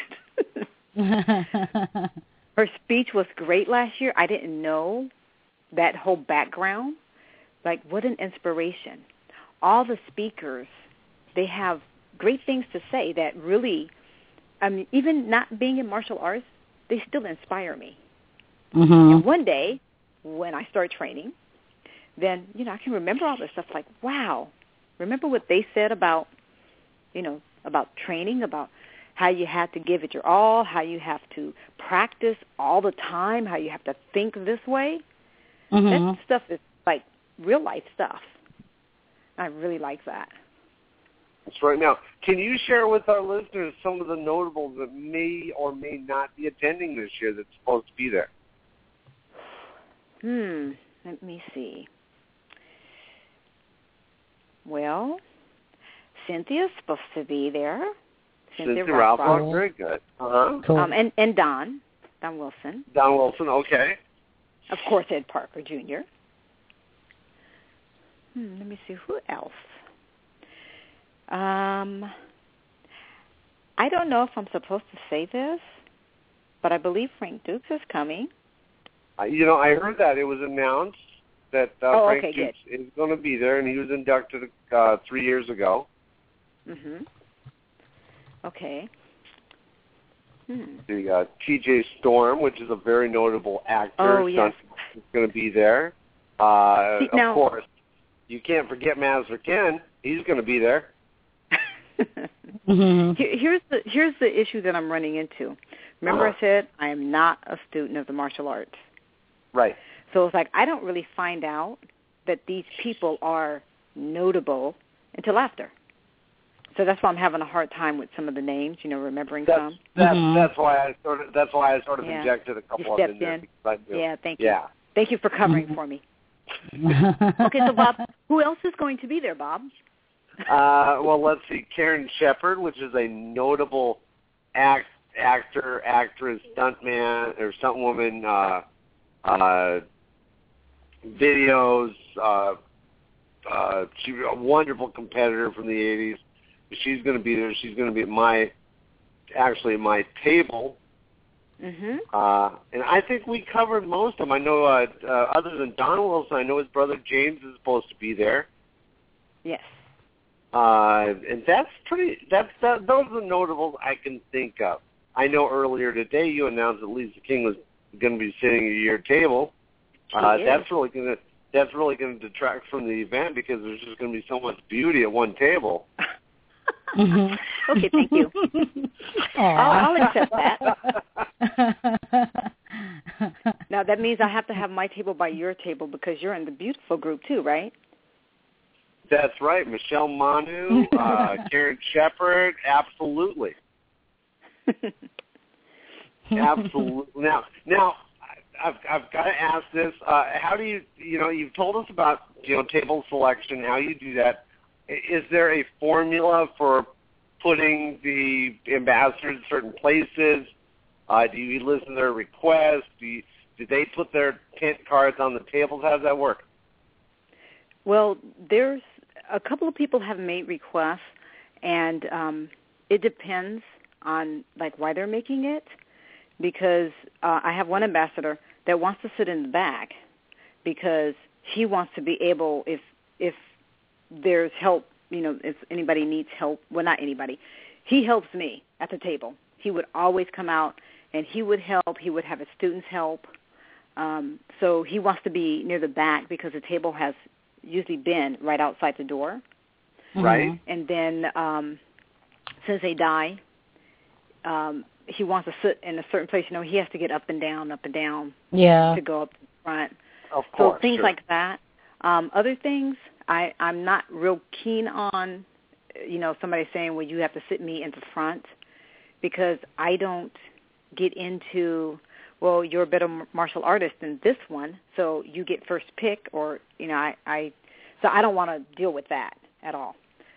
Her speech was great last year. I didn't know that whole background. Like, what an inspiration. All the speakers, they have great things to say that really, even not being in martial arts, they still inspire me. And one day, when I start training, then, I can remember all this stuff like, wow, remember what they said about, about training, about how you have to give it your all, how you have to practice all the time, how you have to think this way. That stuff is like real life stuff. I really like that. That's right. Now, can you share with our listeners some of the notables that may or may not be attending this year that's supposed to be there? Let me see. Well, Cynthia's supposed to be there. Cynthia Ralph, very good. Cool. And Don Wilson. Don Wilson, okay. Of course, Ed Parker Jr. Let me see, who else? I don't know if I'm supposed to say this, but I believe Frank Dukes is coming. I heard that. It was announced that Frank Dukes is going to be there, and he was inducted 3 years ago. Okay. The T.J. Storm, which is a very notable actor, is going to be there. Of course, you can't forget Master Ken. He's going to be there. Here's the issue that I'm running into. Remember I said I am not a student of the martial arts. Right. So it's like I don't really find out that these people are notable until after. So that's why I'm having a hard time with some of the names, remembering some. That's why I sort of injected a couple of them in there. Yeah, thank you. Thank you for covering for me. Okay, so Bob, who else is going to be there, Bob? Well, let's see. Karen Shepard, which is a notable actor, actress, stuntman, or stuntwoman, videos. She's a wonderful competitor from the 80s. She's going to be there. She's going to be at my table. And I think we covered most of them. I know, other than Don Wilson, I know his brother James is supposed to be there. Yes. And those are the notables I can think of. I know earlier today you announced that Lisa King was going to be sitting at your table. That's really going to detract from the event because there's just going to be so much beauty at one table. Okay, thank you. I'll accept that. Now that means I have to have my table by your table because you're in the beautiful group too, right? That's right. Michelle Manu, Karen Shepard, absolutely. Absolutely. Now, I've got to ask this. How do you've told us about, table selection, how you do that. Is there a formula for putting the ambassadors in certain places? Do you listen to their requests? Do they put their tent cards on the tables? How does that work? Well, there's a couple of people have made requests, and it depends on why they're making it. Because I have one ambassador that wants to sit in the back because he wants to be able, if there's help, if anybody needs help, well, not anybody, he helps me at the table. He would always come out and he would help. He would have his students help. So he wants to be near the back because the table has usually been right outside the door. Right. And then since they die, he wants to sit in a certain place. He has to get up and down to go up to the front. Of course. So things like that. Other things, I'm not real keen on, somebody saying, well, you have to sit me in the front because I don't get into, well, you're a better martial artist than this one, so you get first pick or, so I don't want to deal with that at all.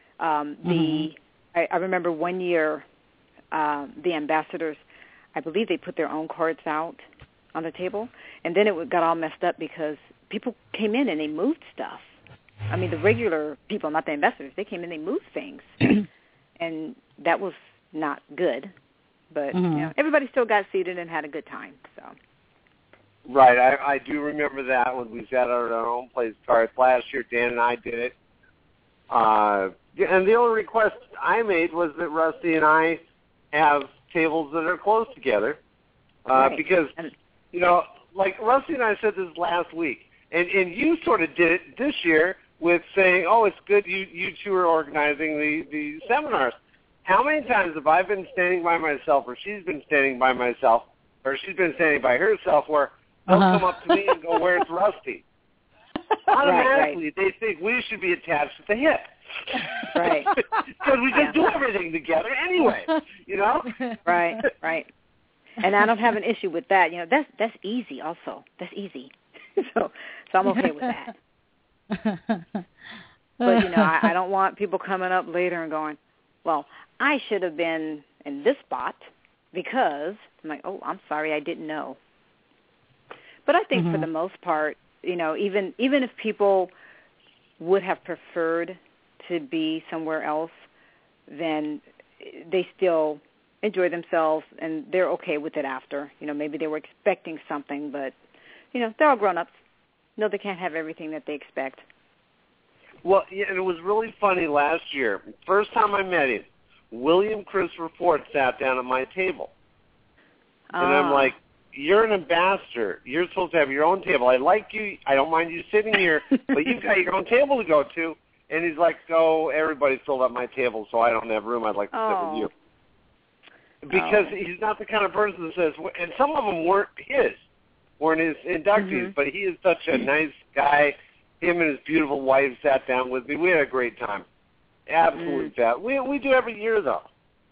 I remember one year, the ambassadors, I believe they put their own cards out on the table, and then it got all messed up because people came in and they moved stuff. I mean, the regular people, not the ambassadors, they came in, they moved things, and that was not good. But everybody still got seated and had a good time. So. Right, I do remember that when we sat at our own place cards last year. Dan and I did it, and the only request I made was that Rusty and I have tables that are close together, because like Rusty and I said this last week, and you sort of did it this year with saying, oh, it's good you two are organizing the seminars. How many times have I been standing by myself, or she's been standing by myself, or she's been standing by herself, where they'll come up to me and go, where's Rusty? Automatically, they think we should be attached at the hip. Right. Because we just do everything together anyway, you know? Right. And I don't have an issue with that. You know, that's easy also. That's easy. so I'm okay with that. But, you know, I don't want people coming up later and going, well, I should have been in this spot because I'm like, oh, I'm sorry, I didn't know. But I think for the most part, you know, even if people would have preferred to be somewhere else, then they still enjoy themselves and they're okay with it after. You know, maybe they were expecting something, but, you know, they're all grown-ups. No, they can't have everything that they expect. Well, yeah, and it was really funny last year. First time I met him, William Christopher Ford sat down at my table. And I'm like, you're an ambassador. You're supposed to have your own table. I like you. I don't mind you sitting here, but you've got your own table to go to. And he's like, oh, everybody's filled up my table, so I don't have room. I'd like to sit with you. Because he's not the kind of person that says, and some of them weren't his inductees, but he is such a nice guy. Him and his beautiful wife sat down with me. We had a great time. Absolutely fat. We do every year, though.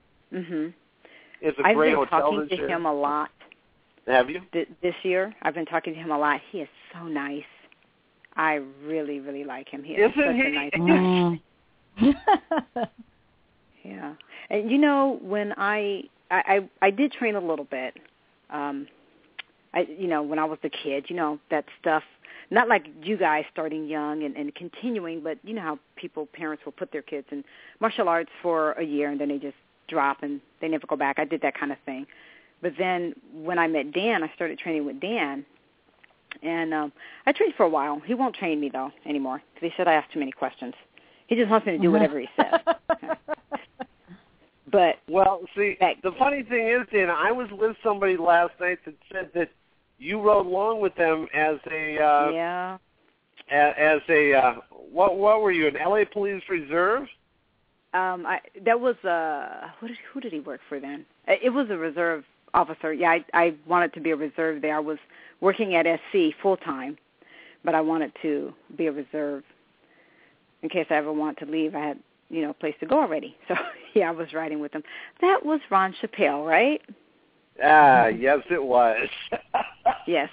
It's a great hotel this year. I've been talking to him a lot. Have you? This year, I've been talking to him a lot. He is so nice. I really, really like him. He is such a nice guy. Yeah. And, you know, when I did train a little bit, when I was a kid, you know, that stuff, not like you guys starting young and continuing, but you know how parents will put their kids in martial arts for a year and then they just drop and they never go back. I did that kind of thing. But then when I met Dan, I started training with Dan. And I trained for a while. He won't train me, though, anymore because he said I asked too many questions. He just wants me to do whatever he says. But well, see, the funny thing is, Dan, I was with somebody last night that said that you rode along with them as a what were you, an LA Police Reserve? That was who did he work for then? It was a reserve officer. Yeah, I wanted to be a reserve there. I was working at SC full time, but I wanted to be a reserve in case I ever want to leave. I had, you know, a place to go already. So yeah, I was riding with him. That was Ron Chappelle, right? Yes, it was. Yes.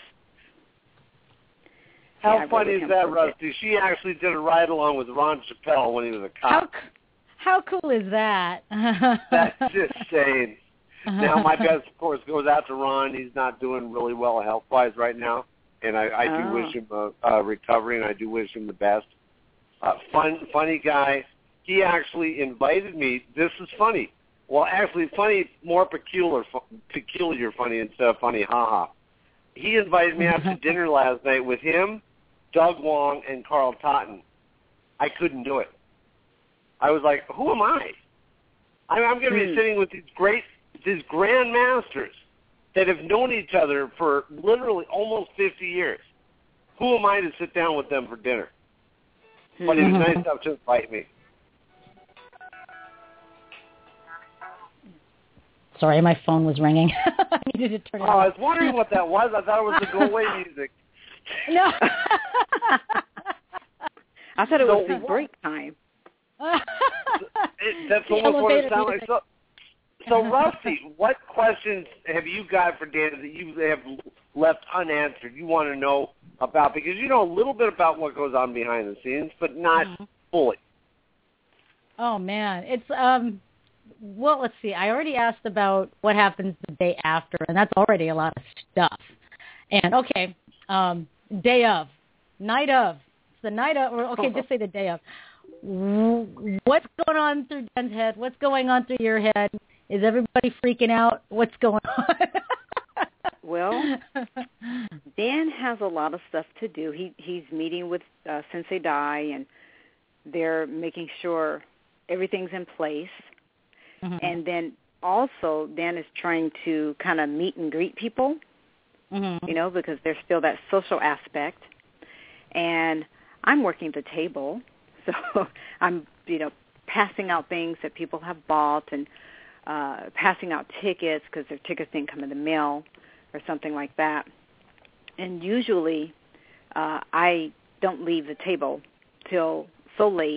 How funny is that, Rusty? She actually did a ride along with Ron Chappelle when he was a cop. How cool is that? That's insane. Now, my best, of course, goes out to Ron. He's not doing really well health-wise right now, and I do wish him a recovery, and I do wish him the best. Funny guy. He actually invited me. This is funny. Well, actually, funny, more peculiar funny instead of funny, haha. He invited me out to dinner last night with him, Doug Wong, and Carl Totten. I couldn't do it. I was like, who am I? I'm going to be sitting with these grandmasters that have known each other for literally almost 50 years. Who am I to sit down with them for dinner? But he was nice enough to invite me. Sorry, my phone was ringing. I needed to turn it off. I was wondering what that was. I thought it was the go-away music. No. I thought it was the break time. That's almost what it sounded like. So, Rusty, what questions have you got for Dan that you have left unanswered you want to know about? Because you know a little bit about what goes on behind the scenes, but not fully. Oh, man. It's, well, let's see. I already asked about what happens the day after, and that's already a lot of stuff. And, okay, day of, night of. It's the night of, or, okay, just say the day of. What's going on through Dan's head? What's going on through your head? Is everybody freaking out? What's going on? Well, Dan has a lot of stuff to do. He's meeting with Sensei Dai, and they're making sure everything's in place. And then also Dan is trying to kind of meet and greet people, you know, because there's still that social aspect. And I'm working the table, so I'm, you know, passing out things that people have bought and passing out tickets because their tickets didn't come in the mail or something like that. And usually I don't leave the table till so late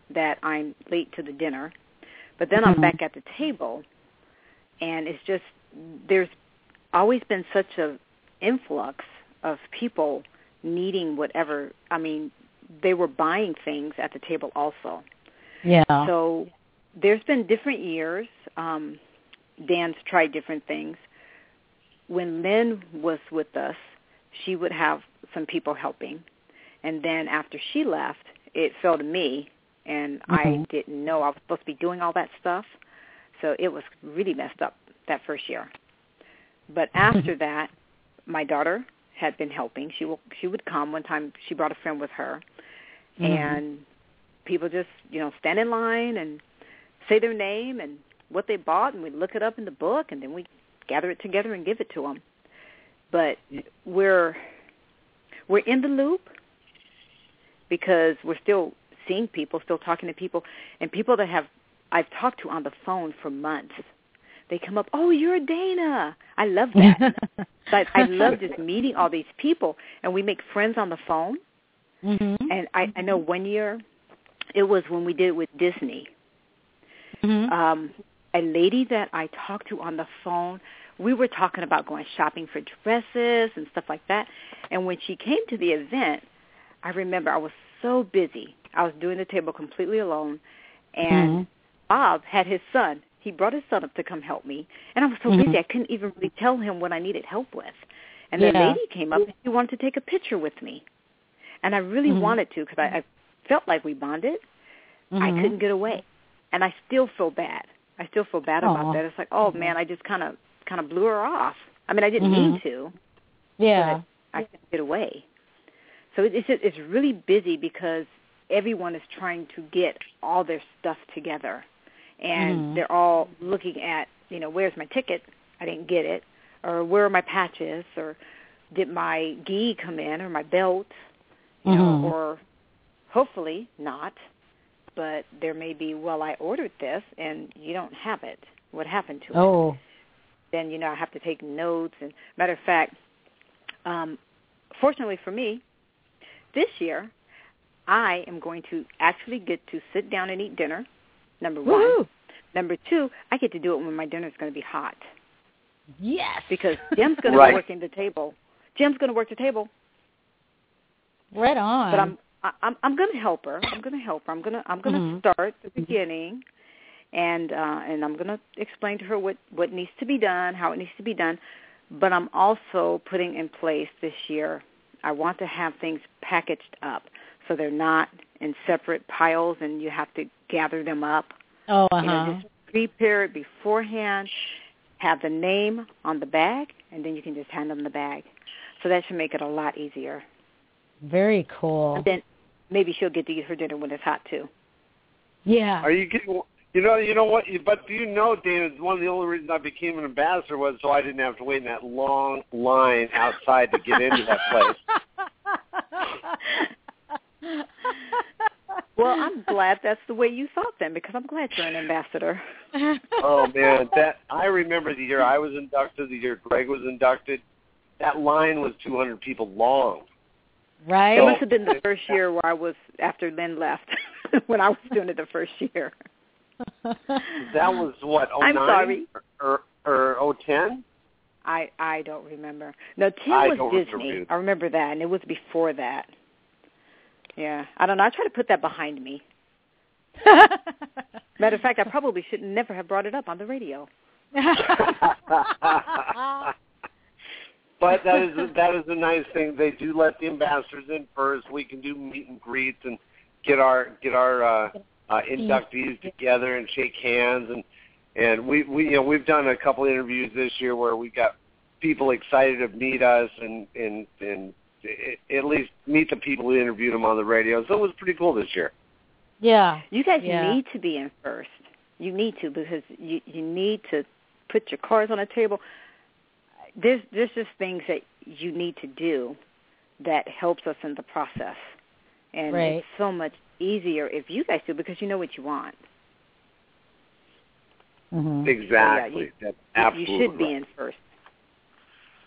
that I'm late to the dinner, but then I'm back at the table, and it's just there's always been such an influx of people needing whatever. I mean, they were buying things at the table also. Yeah. So there's been different years. Dan's tried different things. When Lynn was with us, she would have some people helping. And then after she left, it fell to me, and I didn't know I was supposed to be doing all that stuff. So it was really messed up that first year. But after that, my daughter had been helping. She would come. One time she brought a friend with her, and people just, stand in line and say their name and what they bought, and we look it up in the book, and then we gather it together and give it to them. But we're in the loop because we're still seeing people, still talking to people, and people that I've talked to on the phone for months. They come up, oh, you're Dana. I love that. I love just meeting all these people, and we make friends on the phone. And I know one year, it was when we did it with Disney. A lady that I talked to on the phone, we were talking about going shopping for dresses and stuff like that. And when she came to the event, I remember I was so busy. I was doing the table completely alone, and Bob had his son. He brought his son up to come help me, and I was so busy I couldn't even really tell him what I needed help with. And the lady came up and she wanted to take a picture with me, and I really wanted to because I felt like we bonded. I couldn't get away, and I still feel bad. I still feel bad about that. It's like, oh man, I just kind of blew her off. I mean, I didn't mean to. Yeah, but I couldn't get away. So it's really busy because everyone is trying to get all their stuff together. And they're all looking at, where's my ticket? I didn't get it. Or where are my patches? Or did my gi come in? Or my belt? Or hopefully not. But there may be, well, I ordered this and you don't have it. What happened to it? Then, I have to take notes. And matter of fact, fortunately for me, this year, I am going to actually get to sit down and eat dinner, number one. Woo-hoo. Number two, I get to do it when my dinner is going to be hot. Yes. Because Jim's going to be working the table. Jim's going to work the table. Right on. But I'm going to help her. I'm going to start at the beginning, and I'm going to explain to her what needs to be done, how it needs to be done. But I'm also putting in place this year, I want to have things packaged up so they're not in separate piles and you have to gather them up. Just prepare it beforehand, have the name on the bag, and then you can just hand them the bag. So that should make it a lot easier. Very cool. And then maybe she'll get to eat her dinner when it's hot too. Yeah. Are you getting? You know what? But do you know, Dana? One of the only reasons I became an ambassador was so I didn't have to wait in that long line outside to get into that place. Well, I'm glad that's the way you thought then, because I'm glad you're an ambassador. Oh man, I remember the year I was inducted, the year Greg was inducted. That line was 200 people long. Right. It must have been the first year where I was after Lynn left, when I was doing it the first year. That was what, 09? I'm sorry. Or 010? I don't remember. No, 10 was Disney. I remember that, and it was before that. Yeah, I don't know. I try to put that behind me. Matter of fact, I probably should never have brought it up on the radio. But that is a nice thing. They do let the ambassadors in first. We can do meet and greets and get our inductees together and shake hands, and we've done a couple interviews this year where we got people excited to meet us and at least meet the people who interviewed them on the radio. So it was pretty cool this year. Yeah. You guys need to be in first. You need to, because you need to put your cards on the table. There's just things that you need to do that helps us in the process. And it's so much easier if you guys do, because you know what you want. Exactly. So, That's absolutely you should be in first.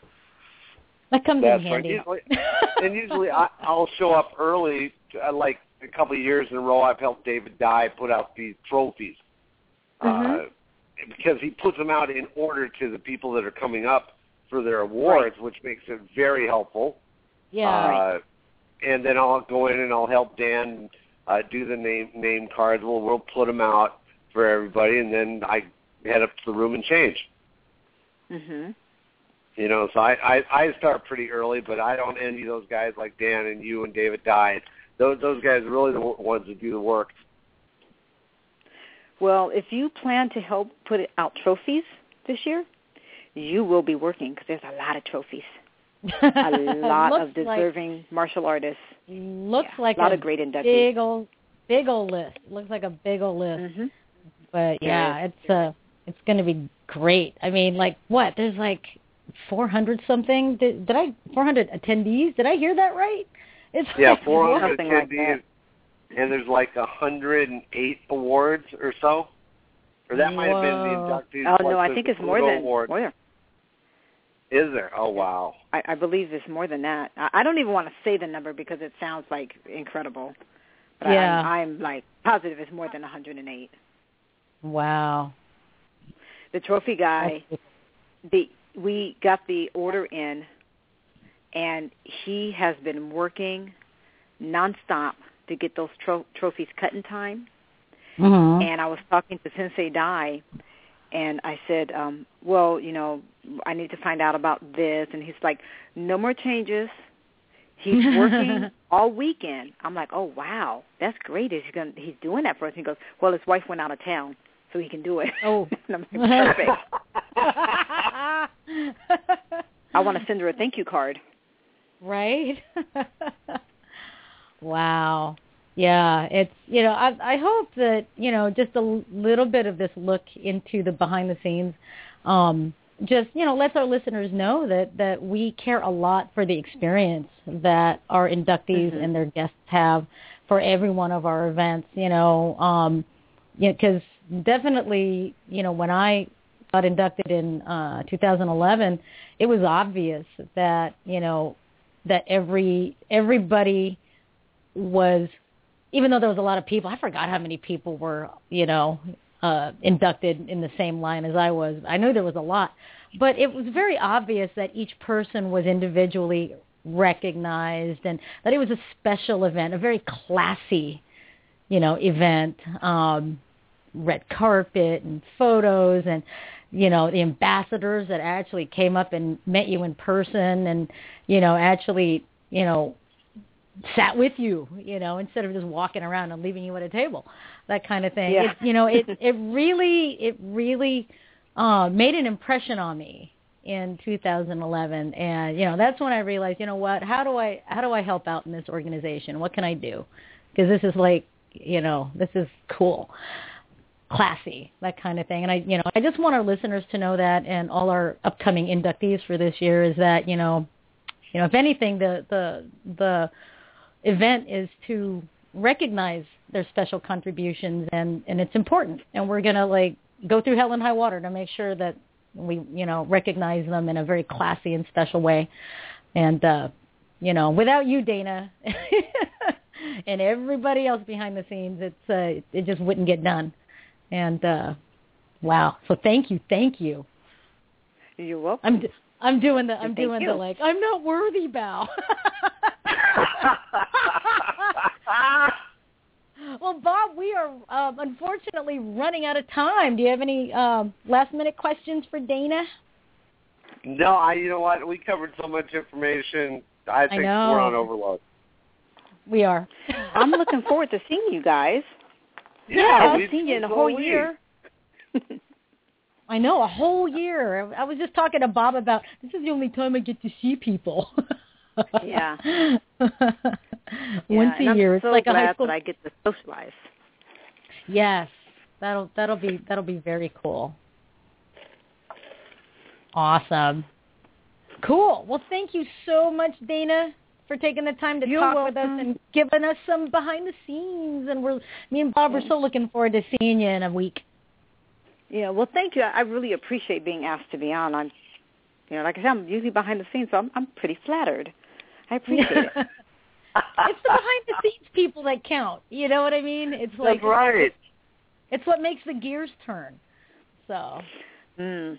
That comes in handy. Right. Usually I'll show up early, like a couple of years in a row, I've helped David Dye put out these trophies. Because he puts them out in order to the people that are coming up for their awards, which makes it very helpful. Yeah. And then I'll go in and I'll help Dan do the name cards. We'll put them out for everybody, and then I head up to the room and change. You know, so I start pretty early, but I don't envy those guys like Dan and you and David Dye. Those guys are really the ones that do the work. Well, if you plan to help put out trophies this year, you will be working because there's a lot of trophies. A lot of deserving martial artists. Looks like a lot of great inductees. Big old list. Looks like a big old list. But yeah, it's going to be great. I mean, like what? There's like 400 something. Did I 400 attendees? Did I hear that right? It's 400 attendees. And there's like 108 awards or so. Or that might have been the inductees. Oh, no, I think it's more than awards. Is there? Oh, wow. I believe it's more than that. I don't even want to say the number because it sounds like incredible. But I'm like positive it's more than 108. Wow. The trophy guy, we got the order in, and he has been working nonstop to get those trophies cut in time. And I was talking to Sensei Dai, and I said, well, you know, I need to find out about this. And he's like, no more changes. He's working all weekend. I'm like, oh, wow, that's great. He's doing that for us. He goes, well, his wife went out of town, so he can do it. Oh. And I'm like, perfect. I want to send her a thank you card. Right? Wow. Yeah, it's, you know, I hope that, you know, just a little bit of this look into the behind the scenes just, you know, lets our listeners know that we care a lot for the experience that our inductees and their guests have for every one of our events, you know, because definitely, you know, when I got inducted in 2011, it was obvious that, you know, that everybody was, even though there was a lot of people, I forgot how many people were, you know, inducted in the same line as I was. I knew there was a lot, but it was very obvious that each person was individually recognized and that it was a special event, a very classy, you know, event, red carpet and photos and, you know, the ambassadors that actually came up and met you in person and, you know, actually, you know, sat with you, you know, instead of just walking around and leaving you at a table, that kind of thing. Yeah. It, you know, it really made an impression on me in 2011. And, you know, that's when I realized, you know what, how do I help out in this organization? What can I do? Because this is like, you know, this is cool, classy, that kind of thing. And I just want our listeners to know that, and all our upcoming inductees for this year, is that, you know, if anything, the event is to recognize their special contributions, and it's important. And we're going to like go through hell and high water to make sure that we, you know, recognize them in a very classy and special way. And, you know, without you, Dana, and everybody else behind the scenes, it just wouldn't get done. And, wow. So thank you. You're welcome. I'm doing the like, I'm not worthy bow. Well, Bob, we are unfortunately running out of time. Do you have any last-minute questions for Dana? No, you know what? We covered so much information. I think we're on overload. We are. I'm looking forward to seeing you guys. Yeah, I haven't seen you in a whole year. I know, a whole year. I was just talking to Bob about, this is the only time I get to see people. Yeah. Once a year. It's so like a glad high school. that I get to socialize. Yes, that'll be very cool. Awesome. Cool. Well, thank you so much, Dana, for taking the time to talk with us and giving us some behind the scenes. And me and Bob are so looking forward to seeing you in a week. Yeah, well, thank you. I really appreciate being asked to be on. I'm, you know, like I said, I'm usually behind the scenes, so I'm pretty flattered. I appreciate it. it's the behind-the-scenes people that count. You know what I mean? It's like That's right. It's what makes the gears turn. So, Yeah.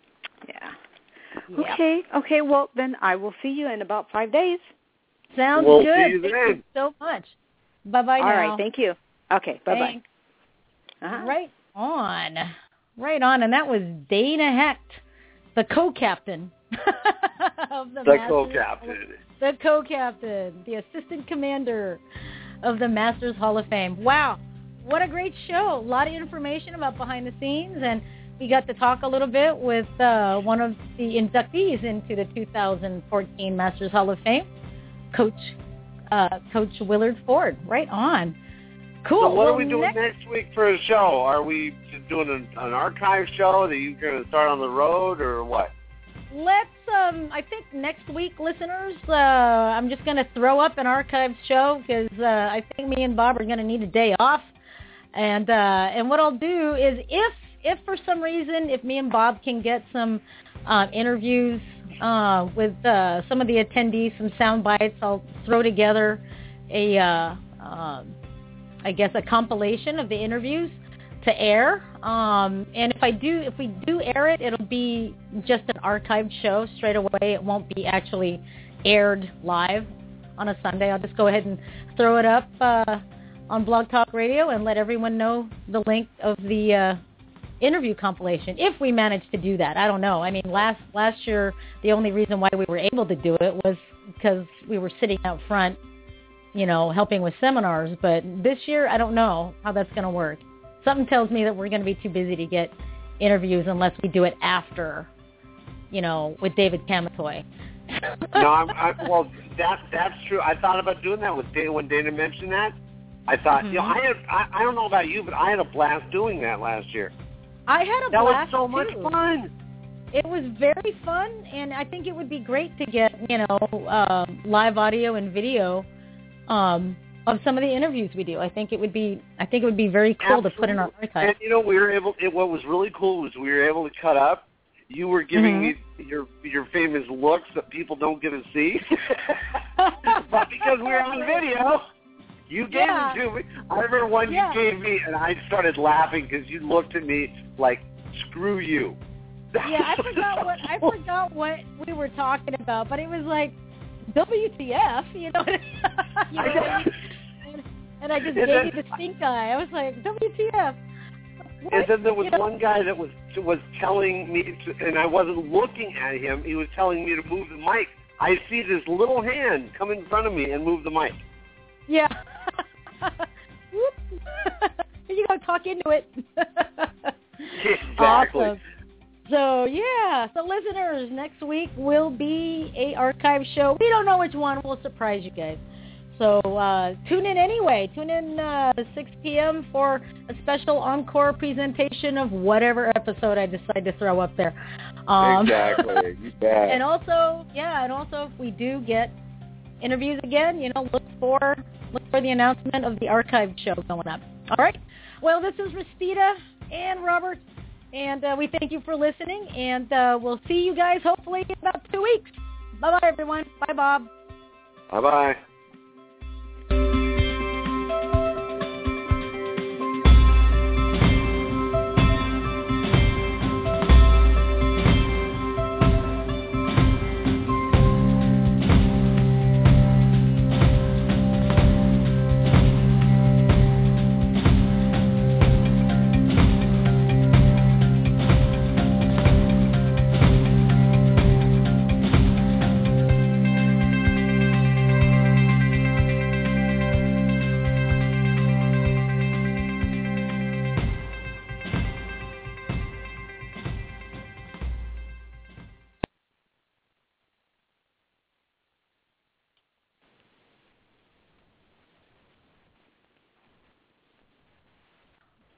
Yep. Okay. Well, then I will see you in about 5 days. Sounds We'll good. see you Thank then. you so much. Bye-bye now. All right. Thank you. Okay. Bye-bye. Thanks. Right on. Right on. And that was Dana Hecht, the co-captain of the Masters. Co-captain. The co-captain, the assistant commander of the Masters Hall of Fame. Wow. What a great show. A lot of information about behind the scenes, and we got to talk a little bit with one of the inductees into the 2014 Masters Hall of Fame, Coach Willard Ford. Right on. Cool. So what are we doing next week for a show? Are we just doing an archive show that you're going to start on the road, or what? Let's, I think next week, listeners, I'm just going to throw up an archive show because I think me and Bob are going to need a day off. And what I'll do is if for some reason, if me and Bob can get some interviews with some of the attendees, some sound bites, I'll throw together a compilation of the interviews to air. And if we do air it, it'll be just an archived show straight away. It won't be actually aired live on a Sunday. I'll just go ahead and throw it up on Blog Talk Radio and let everyone know the link of the interview compilation, if we manage to do that. I don't know. I mean, last year, the only reason why we were able to do it was because we were sitting out front, helping with seminars. But this year, I don't know how that's going to work. Something tells me that we're going to be too busy to get interviews unless we do it after, with David Kamatoy. No, well, that's true. I thought about doing that with Dana when Dana mentioned that. I thought, I don't know about you, but I had a blast doing that last year. I had a blast. That was so too. much fun. It was very fun, and I think it would be great to get, live audio and video of some of the interviews we do. I think it would be very cool Absolutely. To put in our archive. And we were able. What was really cool was we were able to cut up. You were giving me your famous looks that people don't get to see, but because we were on video, you gave them to me. I remember one you gave me, and I started laughing because you looked at me like, "Screw you." Yeah, I forgot what we were talking about, but it was like WTF, and I just gave you the stink eye. I was like, WTF. What? And then there was one guy that was telling me, and I wasn't looking at him. He was telling me to move the mic. I see this little hand come in front of me and move the mic. Yeah. You got to talk into it. Exactly. Awesome. So, listeners, next week will be a archive show. We don't know which one. We'll surprise you guys. So tune in anyway. Tune in 6 p.m. for a special encore presentation of whatever episode I decide to throw up there. Exactly. You bet. And also, if we do get interviews again, look for the announcement of the archive show going up. All right. Well, this is Restita and Robert, and we thank you for listening, and we'll see you guys hopefully in about 2 weeks. Bye-bye, everyone. Bye, Bob. Bye-bye.